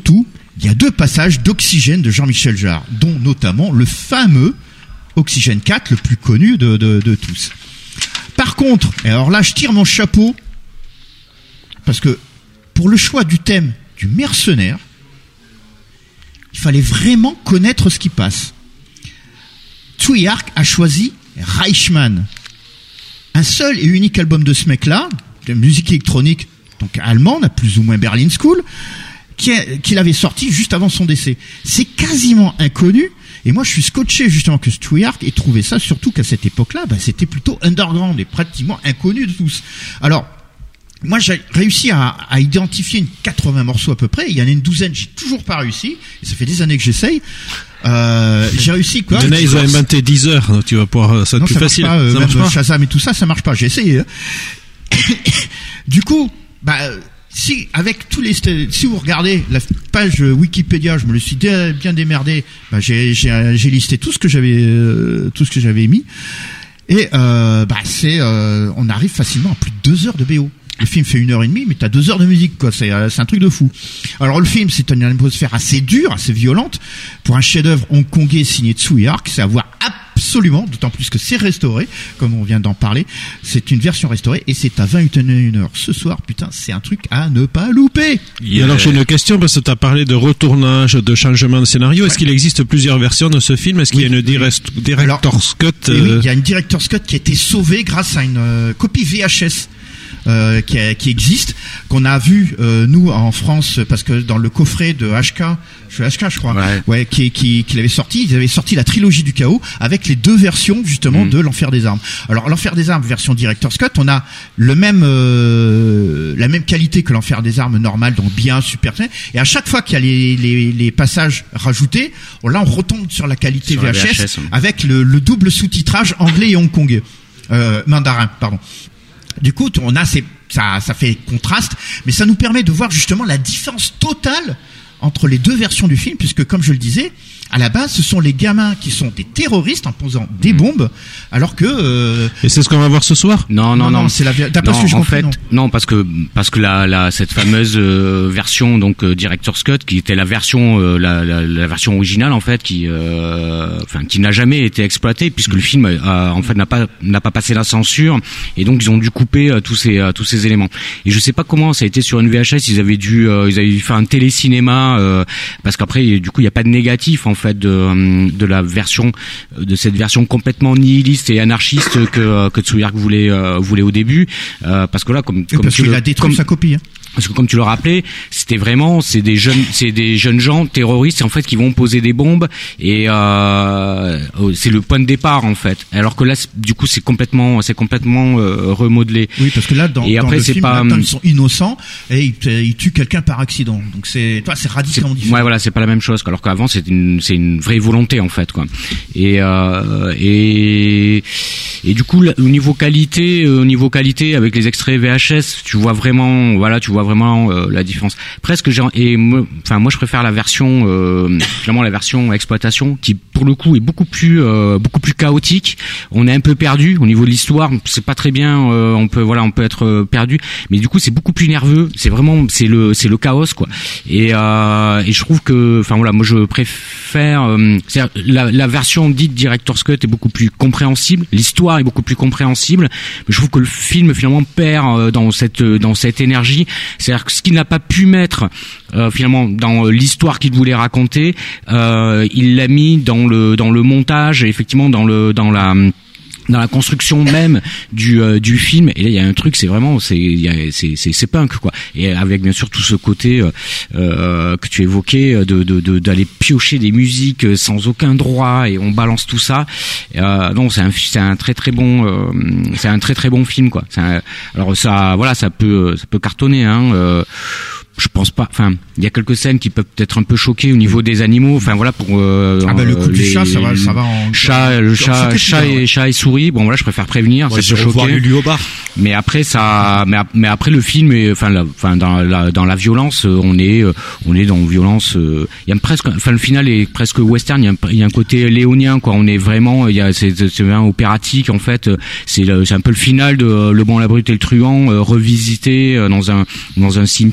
il y a deux passages d'Oxygène de Jean-Michel Jarre, dont notamment le fameux Oxygène quatre, le plus connu de, de, de tous. Par contre, et alors là je tire mon chapeau, parce que pour le choix du thème du mercenaire, il fallait vraiment connaître ce qui passe. Tsuyark a choisi Reichmann, un seul et unique album de ce mec-là, de musique électronique, donc allemande, plus ou moins Berlin School, qu'il avait sorti juste avant son décès. C'est quasiment inconnu, et moi je suis scotché justement que Tsuyark ait trouvé ça, surtout qu'à cette époque-là, bah, c'était plutôt underground et pratiquement inconnu de tous. Alors, moi j'ai réussi à, à identifier une quatre-vingts morceaux à peu près, il y en a une douzaine, j'ai toujours pas réussi, et ça fait des années que j'essaye. Euh, j'ai réussi quoi. Là, ils ont inventé dix heures, donc tu vas pouvoir, ça va être plus facile. Pas, euh, ça marche pas. Shazam et tout ça, ça marche pas, j'ai essayé. Du coup, bah, si, avec tous les, si vous regardez la page Wikipédia, je me le suis bien démerdé, bah, j'ai, j'ai, j'ai listé tout ce que j'avais, euh, tout ce que j'avais mis. Et, euh, bah, c'est, euh, on arrive facilement à plus de deux heures de B O. Le film fait une heure et demie, mais t'as deux heures de musique, quoi. C'est, euh, c'est un truc de fou. Alors, le film, c'est une atmosphère assez dure, assez violente. Pour un chef-d'œuvre hongkongais signé Tsuyark, c'est à voir absolument, d'autant plus que c'est restauré, comme on vient d'en parler. C'est une version restaurée et c'est à vingt et une heures ce soir. Putain, c'est un truc à ne pas louper. Et alors, j'ai une question, parce que t'as parlé de retournage, de changement de scénario. Est-ce ouais. qu'il existe plusieurs versions de ce film? Est-ce qu'il oui, y a une direct, director's cut? Euh... Oui, il y a une director's cut qui a été sauvée grâce à une euh, copie V H S. Euh, qui, a, qui existe, qu'on a vu euh, nous en France, parce que dans le coffret de H K, je H K je crois, ouais, ouais qui, qui, qui l'avait sorti, ils avaient sorti la trilogie du chaos avec les deux versions justement mmh. de l'Enfer des Armes. Alors l'Enfer des Armes version Director's Cut, on a le même euh, la même qualité que l'Enfer des Armes normal, donc bien super, et à chaque fois qu'il y a les, les, les passages rajoutés, là on retombe sur la qualité sur V H S, V H S ouais. avec le, le double sous-titrage anglais et hongkongais, euh, mandarin, pardon. Du coup, on a ces, ça, ça fait contraste, mais ça nous permet de voir justement la différence totale entre les deux versions du film, puisque comme je le disais, à la base, ce sont les gamins qui sont des terroristes en posant des bombes, alors que. Euh... Et c'est ce qu'on va voir ce soir. Non, non, non. non c'est la. D'après non, ce que je en compris, fait, non. non, parce que parce que la, la cette fameuse euh, version donc euh, Director's Cut, qui était la version euh, la, la, la version originale en fait, qui euh, enfin qui n'a jamais été exploitée, puisque mmh. le film euh, en fait n'a pas n'a pas passé la censure, et donc ils ont dû couper euh, tous ces euh, tous ces éléments. Et je sais pas comment ça a été sur une V H S, ils avaient dû euh, ils avaient fait un télécinéma euh, parce qu'après du coup il y a pas de négatif en fait de de la version de cette version complètement nihiliste et anarchiste que que Tsuyark voulait euh, voulait au début, euh, parce que là comme et comme parce tu qu'il le, a détruit comme, sa copie hein. Parce que comme tu le rappelais, c'était vraiment c'est des jeunes c'est des jeunes gens terroristes en fait qui vont poser des bombes, et euh, c'est le point de départ en fait. Alors que là du coup c'est complètement c'est complètement euh, remodelé. Oui, parce que là dans, et dans après, le c'est film pas, là, ils sont innocents et ils, ils tuent quelqu'un par accident. Donc c'est toi c'est radicalement c'est, différent. Ouais voilà, c'est pas la même chose. Alors qu'avant c'était une c'est une vraie volonté en fait quoi. Et euh, et et du coup au niveau qualité au niveau qualité avec les extraits V H S, tu vois vraiment voilà, tu vois vraiment euh, la différence. Presque j'ai et moi, enfin moi je préfère la version euh, finalement la version exploitation qui pour le coup est beaucoup plus euh, beaucoup plus chaotique. On est un peu perdu au niveau de l'histoire, c'est pas très bien, euh, on peut voilà, on peut être perdu, mais du coup c'est beaucoup plus nerveux, c'est vraiment c'est le c'est le chaos quoi. Et euh, et je trouve que enfin voilà, moi je préfère euh, la la version dite Director's Cut est beaucoup plus compréhensible, l'histoire est beaucoup plus compréhensible, mais je trouve que le film finalement perd dans cette dans cette énergie, c'est-à-dire que ce qu'il n'a pas pu mettre euh, finalement dans l'histoire qu'il voulait raconter, euh, il l'a mis dans le dans le montage et effectivement dans le dans la dans la construction même du euh, du film. Et là il y a un truc, c'est vraiment c'est il y a c'est c'est c'est punk quoi, et avec bien sûr tout ce côté euh, euh, que tu évoquais de de de d'aller piocher des musiques sans aucun droit et on balance tout ça. Euh, non, c'est un c'est un très très bon euh, c'est un très très bon film quoi. C'est un, alors ça voilà, ça peut ça peut cartonner hein. Euh, je pense pas. Enfin, il y a quelques scènes qui peuvent être un peu choquer au niveau des animaux. Enfin voilà pour. Euh, ah bah le coup les, du chat, ça va, ça va en. Chat, le chat, chat et chat et souris. Bon voilà, je préfère prévenir. Ouais, ça peut choquer. Lulu au bar. Mais après ça, mais, mais après le film, est, enfin, la, enfin dans la dans la violence, on est on est dans violence. Il y a presque, enfin le final est presque western. Il y a un, il y a un côté léonien quoi. On est vraiment, il y a c'est c'est un opératique en fait. C'est c'est un peu le final de Le Bon, la Brute et le Truand euh, revisité dans un dans un cimetière. On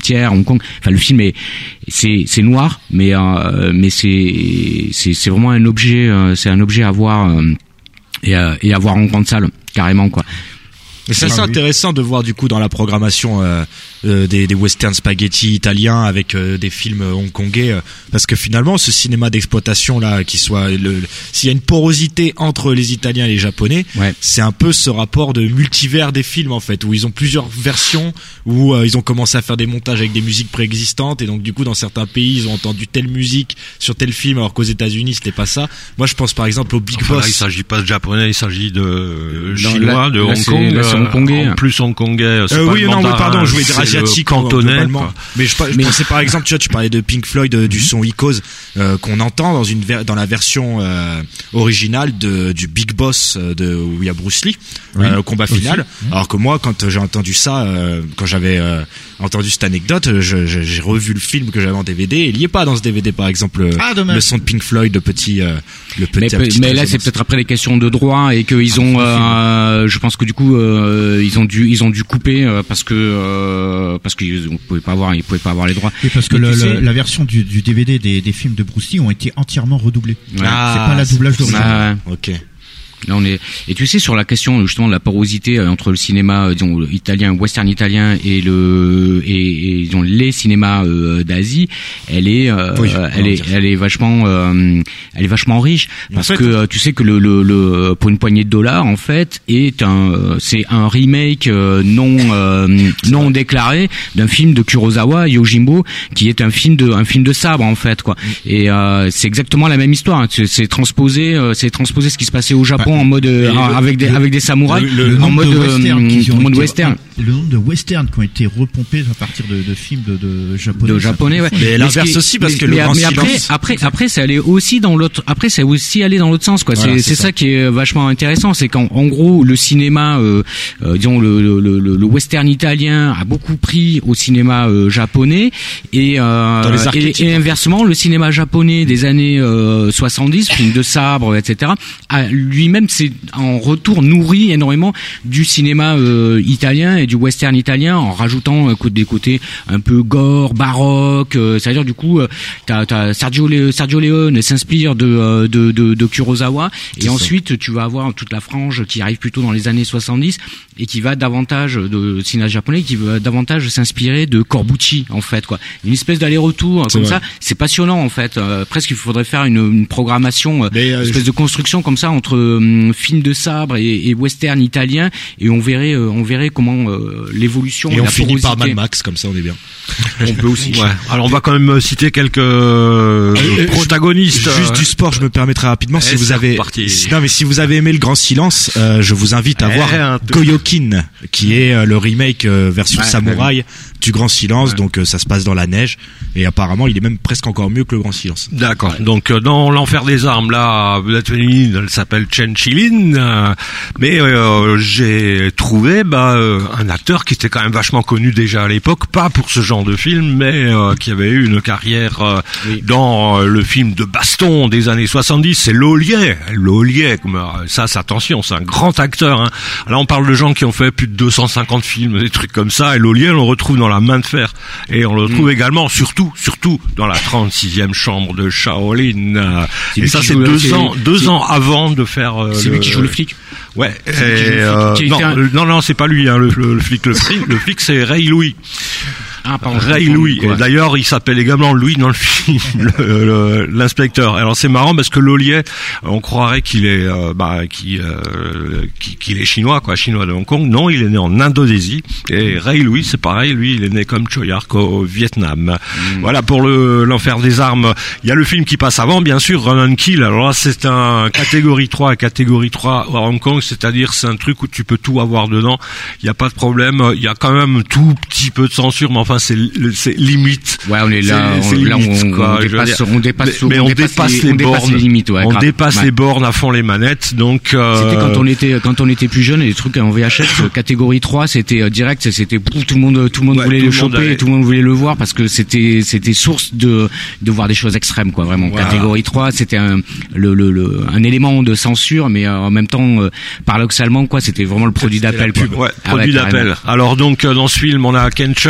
Kong. Enfin, le film est, c'est, c'est noir, mais euh, mais c'est, c'est, c'est vraiment un objet, euh, c'est un objet à voir euh, et à, et à voir en grande salle, carrément quoi. Et c'est assez intéressant de voir du coup dans la programmation euh, euh, des, des western spaghetti italiens avec euh, des films hongkongais, euh, parce que finalement ce cinéma d'exploitation là, qui soit le, le, s'il y a une porosité entre les Italiens et les Japonais, ouais. c'est un peu ce rapport de multivers des films en fait, où ils ont plusieurs versions, où euh, ils ont commencé à faire des montages avec des musiques préexistantes, et donc du coup dans certains pays ils ont entendu telle musique sur tel film, alors qu'aux États-Unis c'était pas ça. Moi je pense par exemple au Big enfin, Boss. Là, il s'agit pas de japonais, il s'agit de chinois, là, de là, Hong Kong. Là, hongkongais. En plus hongkongais, c'est euh, pas oui, le non, mandarin, mais pardon, je voulais dire asiatique, cantonais. Mais je, je mais... pensais par exemple, tu vois, tu parlais de Pink Floyd, euh, du son Icos, euh, qu'on entend dans une ver- dans la version euh, originale de du Big Boss euh, de où il y a Bruce Lee, oui. euh, combat final. Aussi. Alors que moi, quand j'ai entendu ça, euh, quand j'avais euh, entendu cette anecdote, je, je, j'ai revu le film que j'avais en D V D, et il y est pas dans ce D V D par exemple ah, le son de Pink Floyd, le petit, euh, le petit. Mais, petit mais là, c'est peut-être après les questions de droit et qu'ils ah, ont, euh, je pense que du coup, euh, ils ont dû, ils ont dû couper euh, parce que euh, parce qu'ils pouvaient pas avoir, ils pouvaient pas avoir les droits. Et parce que le, le, la version du, du D V D des, des films de Bruce Lee ont été entièrement redoublés. Ouais. Ah, c'est pas la doublage d'origine. Ah, ouais. Ok. Là, on est, et tu sais, sur la question, justement, de la porosité entre le cinéma, disons, italien, western italien et le, et, et disons, les cinémas, euh, d'Asie, elle est, euh, oui, elle est, elle est vachement, euh, elle est vachement riche. Parce en fait, que, tu sais que le, le, le, pour une poignée de dollars, en fait, est un, c'est un remake, euh, non, euh, non déclaré d'un film de Kurosawa, Yojimbo, qui est un film de, un film de sabre, en fait, quoi. Et, euh, c'est exactement la même histoire. C'est, c'est transposé, euh, c'est transposé ce qui se passait au Japon. En mode euh, le, avec des le, avec des samouraïs le, le en mode western, euh, en mode été, western le nombre de westerns qui ont été repompés à partir de, de films de, de japonais de japonais ouais. Mais l'inverse aussi parce mais, que mais, le grand mais après silence... après après c'est allé aussi dans l'autre après c'est aussi allé dans l'autre sens quoi voilà, c'est c'est ça. ça qui est vachement intéressant, c'est qu'en en gros le cinéma euh, euh, disons le, le le le western italien a beaucoup pris au cinéma euh, japonais et euh, et, et inversement le cinéma japonais des années euh, soixante-dix, films de sabre etc, a lui-même c'est en retour nourri énormément du cinéma euh, italien et du western italien en rajoutant euh, des côtés un peu gore, baroque, euh, c'est-à-dire du coup euh, t'as, t'as Sergio, Le- Sergio Leone s'inspire de, euh, de, de, de Kurosawa et c'est ensuite ça. Tu vas avoir toute la frange qui arrive plutôt dans les années soixante-dix et qui va davantage de cinéma japonais qui va davantage s'inspirer de Corbucci en fait quoi, une espèce d'aller-retour c'est comme vrai. Ça, c'est passionnant en fait, euh, presque il faudrait faire une, une programmation, euh, une espèce je... de construction comme ça entre euh, film de sabre et, et western italien et on verrait euh, on verrait comment euh, l'évolution et, et on la finit porosité. par Mad Max comme ça on est bien. On peut aussi. Ouais. Alors on va quand même citer quelques euh, euh, protagonistes. Juste du sport, je me permettrai rapidement. Si vous avez, si, non mais si vous avez aimé Le Grand Silence, euh, je vous invite à eh, voir Goyokin, qui est euh, le remake euh, version ouais, samouraï ouais. du Grand Silence. Ouais. Donc euh, ça se passe dans la neige et apparemment il est même presque encore mieux que Le Grand Silence. D'accord. Ouais. Donc euh, dans l'Enfer des armes là, la féminine, elle s'appelle Chen Chilin, euh, mais euh, j'ai trouvé bah euh, un acteur qui était quand même vachement connu déjà à l'époque, pas pour ce genre de film, mais euh, qui avait eu une carrière euh, oui. dans euh, le film de baston des années soixante-dix, c'est Lollier. Lollier, ça, c'est attention, c'est un grand acteur. Hein. Là, on parle de gens qui ont fait plus de deux cent cinquante films, des trucs comme ça, et Lollier, on le retrouve dans La Main de fer. Et on le retrouve mmh. également, surtout, surtout, dans la trente-sixième chambre de Shaolin. Euh, et ça, c'est deux le, ans, deux ans avant de faire... Euh, c'est le, lui qui joue le flic. Ouais. Et, euh, non, un... non, non, c'est pas lui, hein, le, le, le flic. Le flic, le flic, c'est Ray Louis. Ah, pardon, Ray Louis. Et d'ailleurs, il s'appelle également Louis dans le film, le, le, l'inspecteur. Alors c'est marrant parce que Lollier, on croirait qu'il est, euh, bah, qu'il, euh, qu'il est chinois, quoi, chinois de Hong Kong. Non, il est né en Indonésie. Et Ray Louis, c'est pareil, lui, il est né comme Choi Ark au Vietnam. Mmh. Voilà pour le l'enfer des armes. Il y a le film qui passe avant, bien sûr, Run and Kill. Alors là, c'est un catégorie trois, catégorie trois à Hong Kong, c'est-à-dire c'est un truc où tu peux tout avoir dedans. Il y a pas de problème. Il y a quand même un tout petit peu de censure, mais enfin c'est c'est limite. Ouais, on est là, c'est, on, c'est là limite, on, quoi, on dépasse, on dépasse, mais, mais on, on dépasse, dépasse les, les bornes, on dépasse les limites, ouais, on grave. dépasse ouais. les bornes à fond les manettes. Donc euh... c'était quand on était quand on était plus jeune et les trucs en V H S catégorie trois, c'était euh, direct, c'était tout le monde tout le monde ouais, voulait le choper, avait... tout le monde voulait le voir parce que c'était c'était source de de voir des choses extrêmes quoi, vraiment. Voilà. Catégorie trois, c'était un le, le, le un élément de censure mais euh, en même temps euh, paradoxalement quoi, c'était vraiment le produit c'était d'appel pub, quoi. Ouais, ah, produit ouais, d'appel. Alors donc euh, dans ce film, on a Ken Chung euh,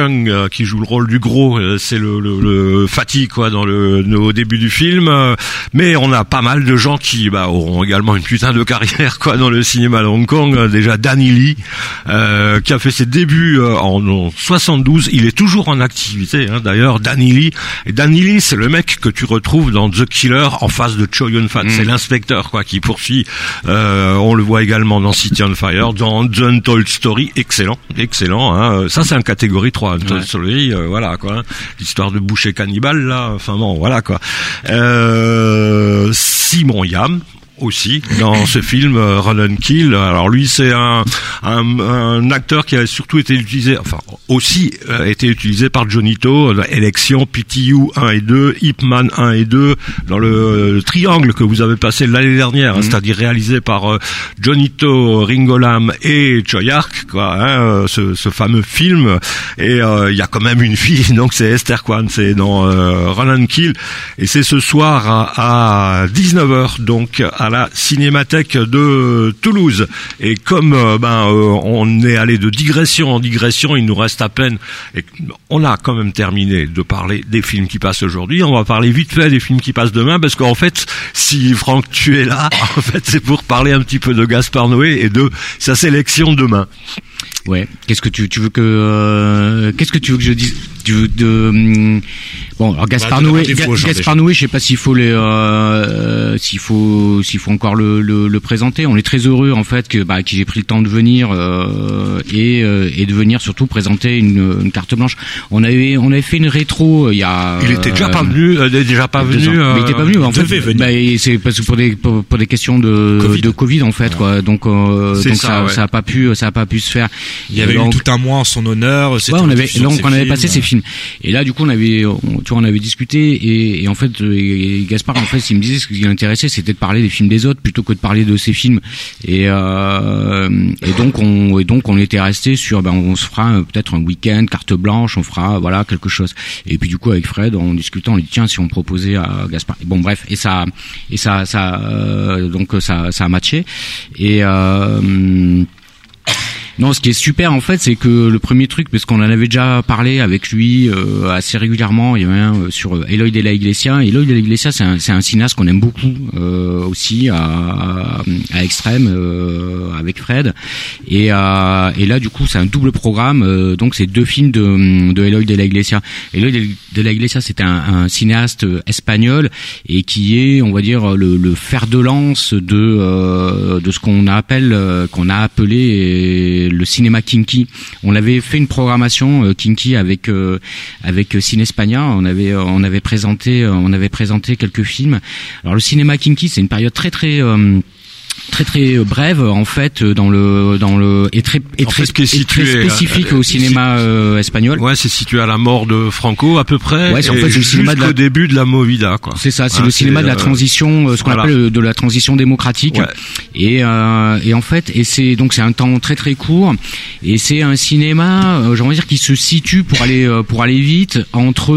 qui joue le rôle du gros, c'est le, le, le Fatih quoi dans le, le au début du film. Mais on a pas mal de gens qui bah, auront également une putain de carrière quoi dans le cinéma de Hong Kong. Déjà Danny Lee, euh, qui a fait ses débuts en, en soixante-douze. Il est toujours en activité. Hein, d'ailleurs, Danny Lee. Et Danny Lee, c'est le mec que tu retrouves dans The Killer en face de Chow Yun-fat. Mmh. C'est l'inspecteur quoi qui poursuit. Euh, on le voit également dans City on Fire, dans The Untold Story. Excellent, excellent. Hein. Ça, c'est un catégorie trois. Untold ouais. Story, euh, voilà quoi. L'histoire de boucher cannibale là. Enfin bon, voilà quoi. Euh, Simon Yam aussi dans ce film euh, Run and Kill. Alors lui c'est un, un un acteur qui a surtout été utilisé, enfin aussi euh, été utilisé par Johnny To, Élection, P T U un et deux, Ip Man un et deux, dans le, le triangle que vous avez passé l'année dernière, mm-hmm. hein, c'est-à-dire réalisé par euh, Johnny To, Ringo Lam et Choi Ark, quoi, hein, ce, ce fameux film. Et il euh, y a quand même une fille, donc c'est Esther Kwan, c'est dans euh, Run and Kill, et c'est ce soir à, à dix-neuf heures, donc à la Cinémathèque de Toulouse. Et comme euh, ben euh, on est allé de digression en digression, il nous reste à peine, et on a quand même terminé de parler des films qui passent aujourd'hui. On va parler vite fait des films qui passent demain, parce qu'en fait, si Franck tu es là, en fait c'est pour parler un petit peu de Gaspard Noé et de sa sélection demain. Ouais. Qu'est-ce que tu, tu veux que euh, qu'est-ce que tu veux que je dise tu veux de hum, bon alors Gaspard Noé Ga, Gaspard Noé je sais pas s'il faut les euh, s'il faut s'il faut encore le, le le présenter. On est très heureux en fait que bah que j'ai pris le temps de venir euh, et euh, et de venir surtout présenter une, une carte blanche. On avait on avait fait une rétro il y a il était déjà euh, pas venu euh, déjà pas venu euh, mais il était pas venu en fait. Bah, c'est parce que pour des pour, pour des questions de Covid. de Covid en fait quoi. Donc euh, donc ça ça, ouais. ça a pas pu ça a pas pu se faire. Il y avait donc, eu tout un mois en son honneur. Ouais, on avait donc on avait passé ces films. Et là, du coup, on avait, on, tu vois, on avait discuté et, et en fait, et Gaspard, en fait, il me disait ce qui l'intéressait, c'était de parler des films des autres plutôt que de parler de ses films. Et, euh, et donc, on, et donc, on était resté sur, ben, on se fera peut-être un week-end, carte blanche, on fera, voilà, quelque chose. Et puis, du coup, avec Fred, en discutant, on dit tiens, si on proposait à Gaspard. Et bon, bref, et ça, et ça, ça, euh, donc, ça, ça a matché. Et euh, non, ce qui est super en fait, c'est que le premier truc, parce qu'on en avait déjà parlé avec lui euh, assez régulièrement, il y avait un euh, sur Eloy de la Iglesia. Eloy de la Iglesia, c'est un, c'est un cinéaste qu'on aime beaucoup euh, aussi à, à Extrême euh, avec Fred. Et, euh, et là, du coup, c'est un double programme. Euh, donc, c'est deux films de, de Eloy de la Iglesia. Eloy de, de la Iglesia, c'est un, un cinéaste espagnol et qui est, on va dire, le, le fer de lance de euh, de ce qu'on appelle, euh, qu'on a appelé le cinéma kinky. On avait fait une programmation euh, kinky avec euh, avec Cinespagna. On avait on avait présenté on avait présenté quelques films. Alors le cinéma kinky, c'est une période très très euh, très très brève en fait dans le dans le et très et très, fait, et très spécifique euh, au cinéma euh, espagnol. Ouais, c'est situé à la mort de Franco à peu près. Ouais, c'est en fait le cinéma de la... début de la Movida quoi. C'est ça, c'est ouais, le cinéma c'est, de la transition, euh, ce qu'on voilà. appelle de la transition démocratique. Ouais. Et euh, et en fait et c'est donc c'est un temps très très court et c'est un cinéma euh, j'ai envie de dire qui se situe pour aller euh, pour aller vite entre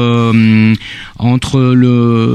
euh, entre le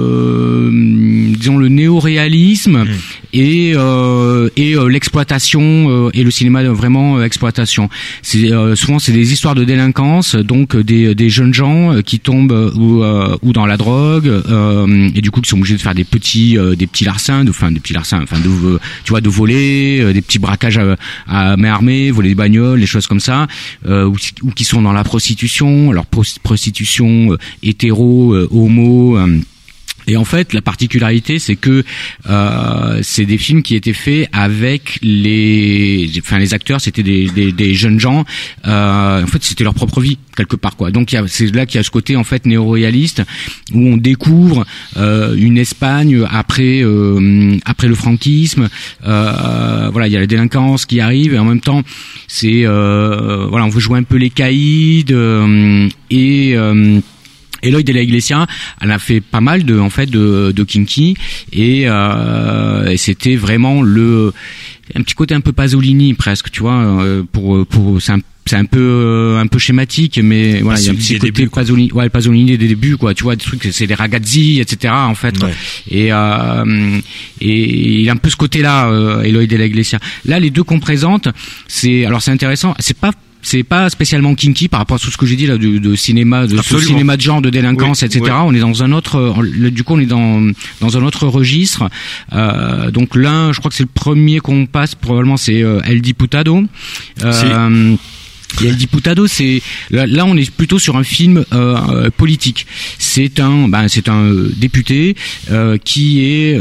euh, disons le néoréalisme mmh. et euh, et euh, l'exploitation euh, et le cinéma vraiment euh, exploitation. C'est euh, souvent c'est des histoires de délinquance, donc des des jeunes gens qui tombent euh, ou euh, ou dans la drogue euh, et du coup qui sont obligés de faire des petits euh, des petits larcins, de enfin des petits larcins, enfin de tu vois de voler, euh, des petits braquages à, à main armée, voler des bagnoles, des choses comme ça, euh, ou, ou qui sont dans la prostitution, alors prostitution euh, hétéro, euh, homo. Euh, Et en fait, la particularité, c'est que euh, c'est des films qui étaient faits avec les, enfin les acteurs, c'était des, des, des jeunes gens. Euh, en fait, c'était leur propre vie quelque part, quoi. Donc, il y a, c'est là qu'il y a ce côté en fait néo-réaliste où on découvre euh, une Espagne après euh, après le franquisme. Euh, voilà, il y a la délinquance qui arrive et en même temps, c'est euh, voilà, on veut jouer un peu les caïds euh, et euh, Eloy de la Iglesia, elle a fait pas mal de en fait de, de kinky et, euh, et c'était vraiment le un petit côté un peu Pasolini presque, tu vois, pour pour c'est un c'est un peu un peu schématique, mais voilà, il y a un petit côté débuts, Pasolini, ouais, Pasolini des débuts, quoi. Tu vois, des trucs, c'est des ragazzi, et cetera. En fait, ouais. et euh, et il a un peu ce côté-là, euh, Eloy de la Iglesia. Là, les deux qu'on présente, c'est alors c'est intéressant. C'est pas c'est pas spécialement kinky par rapport à tout ce que j'ai dit là de, de cinéma, de ce cinéma de genre, de délinquance, oui, et cetera. Oui. On est dans un autre, du coup, on est dans dans un autre registre. Euh, donc l'un, je crois que c'est le premier qu'on passe, probablement, c'est euh, El Diputado. Euh, Et El Diputado, c'est là, là on est plutôt sur un film euh, politique. C'est un, ben c'est un député euh, qui est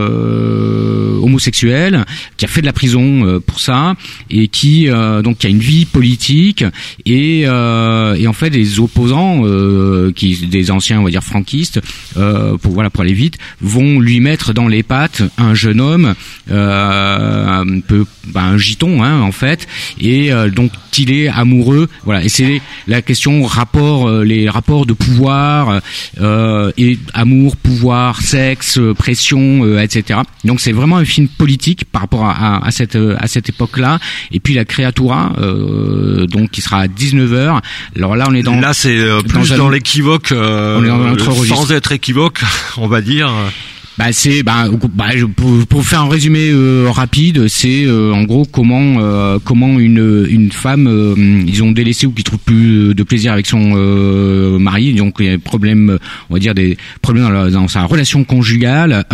euh, homosexuel, qui a fait de la prison euh, pour ça et qui euh, donc qui a une vie politique et euh, et en fait les opposants, euh, qui des anciens on va dire franquistes, euh, pour voilà pour aller vite, vont lui mettre dans les pattes un jeune homme, euh, un peu ben, un giton hein, en fait, et euh, donc il est amoureux, voilà, et c'est la question rapport, euh, les rapports de pouvoir euh, et amour, pouvoir, sexe, pression, euh, et cetera. Donc c'est vraiment un film politique par rapport à, à, à cette à cette époque-là. Et puis la Creatura, euh, donc qui sera à dix-neuf heures. Alors là on est dans là c'est euh, plus dans, dans l'équivoque, euh, on est dans notre sans être équivoque, on va dire. Bah c'est bah, bah pour, pour faire un résumé euh, rapide, c'est euh, en gros comment euh, comment une une femme euh, ils ont délaissé ou qui trouve plus de plaisir avec son euh, mari, donc il y a des problèmes, on va dire des problèmes dans, la, dans sa relation conjugale,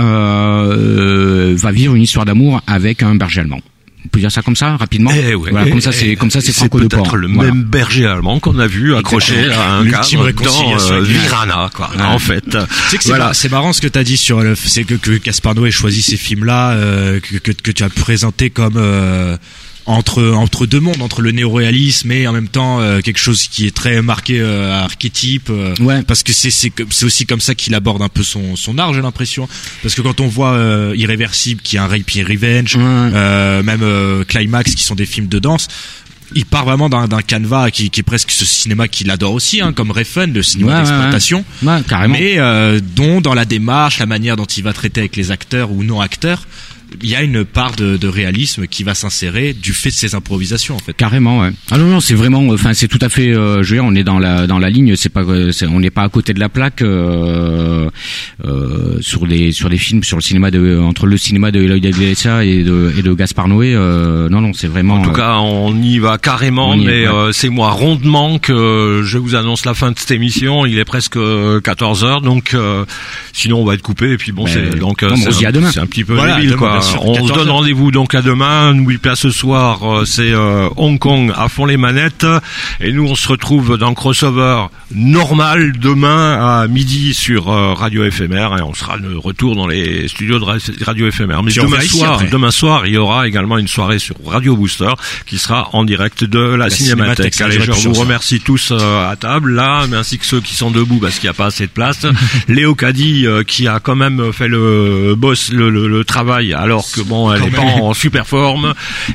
euh, va vivre une histoire d'amour avec un berger allemand. On peut dire ça comme ça rapidement. Eh ouais, voilà, eh, comme ça c'est eh, comme ça c'est Franco de Port. C'est peut-être le voilà. même berger allemand qu'on a vu accroché à un cadre dans euh, Virana, quoi. Ouais. En fait, tu sais que c'est, voilà. mar- c'est marrant ce que t'as dit sur le, c'est que que Gaspard Noé choisit ces films-là euh, que, que que tu as présenté comme euh, entre entre deux mondes, entre le néoréalisme et en même temps euh, quelque chose qui est très marqué euh, archétype, euh, ouais. parce que c'est c'est c'est aussi comme ça qu'il aborde un peu son son art, j'ai l'impression, parce que quand on voit euh, Irréversible qui est un Rape and Revenge, ouais. euh, même euh, Climax qui sont des films de danse, il part vraiment d'un, d'un canevas qui, qui est presque ce cinéma qu'il adore aussi, hein, comme Refn, le cinéma ouais, d'exploitation, ouais, ouais, carrément. Mais euh, dont dans la démarche, la manière dont il va traiter avec les acteurs ou non acteurs, il y a une part de, de réalisme qui va s'insérer du fait de ces improvisations en fait. Carrément, ouais. Ah non non, c'est vraiment, enfin c'est tout à fait. Euh, je veux dire, on est dans la dans la ligne. C'est pas, c'est, on n'est pas à côté de la plaque euh, euh, sur les sur les films, sur le cinéma de entre le cinéma de Eloy de Iglesia et de et de Gaspard Noé. Euh, non non, c'est vraiment. En tout euh, cas, on y va carrément, y mais est, ouais. euh, c'est moi rondement que je vous annonce la fin de cette émission. Il est presque quatorze heures, donc euh, sinon on va être coupé. Et puis bon, mais c'est donc non, c'est, on se dit à demain. C'est un petit peu voilà, débile, quoi. On se donne rendez-vous donc à demain. N'oubliez pas ce soir, euh, c'est euh, Hong Kong à fond les manettes. Et nous, on se retrouve dans Crossover normal demain à midi sur euh, Radio F M R. Et on sera de retour dans les studios de Radio F M R. Mais demain soir, demain soir, il y aura également une soirée sur Radio Booster qui sera en direct de la, la Cinémathèque. Allez, je vous remercie tous euh, à table là, mais ainsi que ceux qui sont debout parce qu'il n'y a pas assez de place. Léo Caddy euh, qui a quand même fait le boss, le, le, le travail. Alors que bon, elle est pas en super forme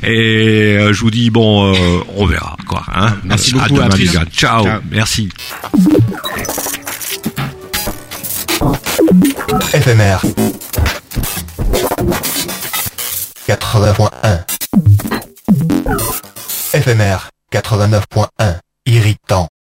et euh, je vous dis bon, euh, on verra quoi. Hein. Merci euh, beaucoup, à demain, les gars. Ciao, Ciao. Merci. F M R quatre-vingts point un F M R quatre-vingt-neuf point un Irritant.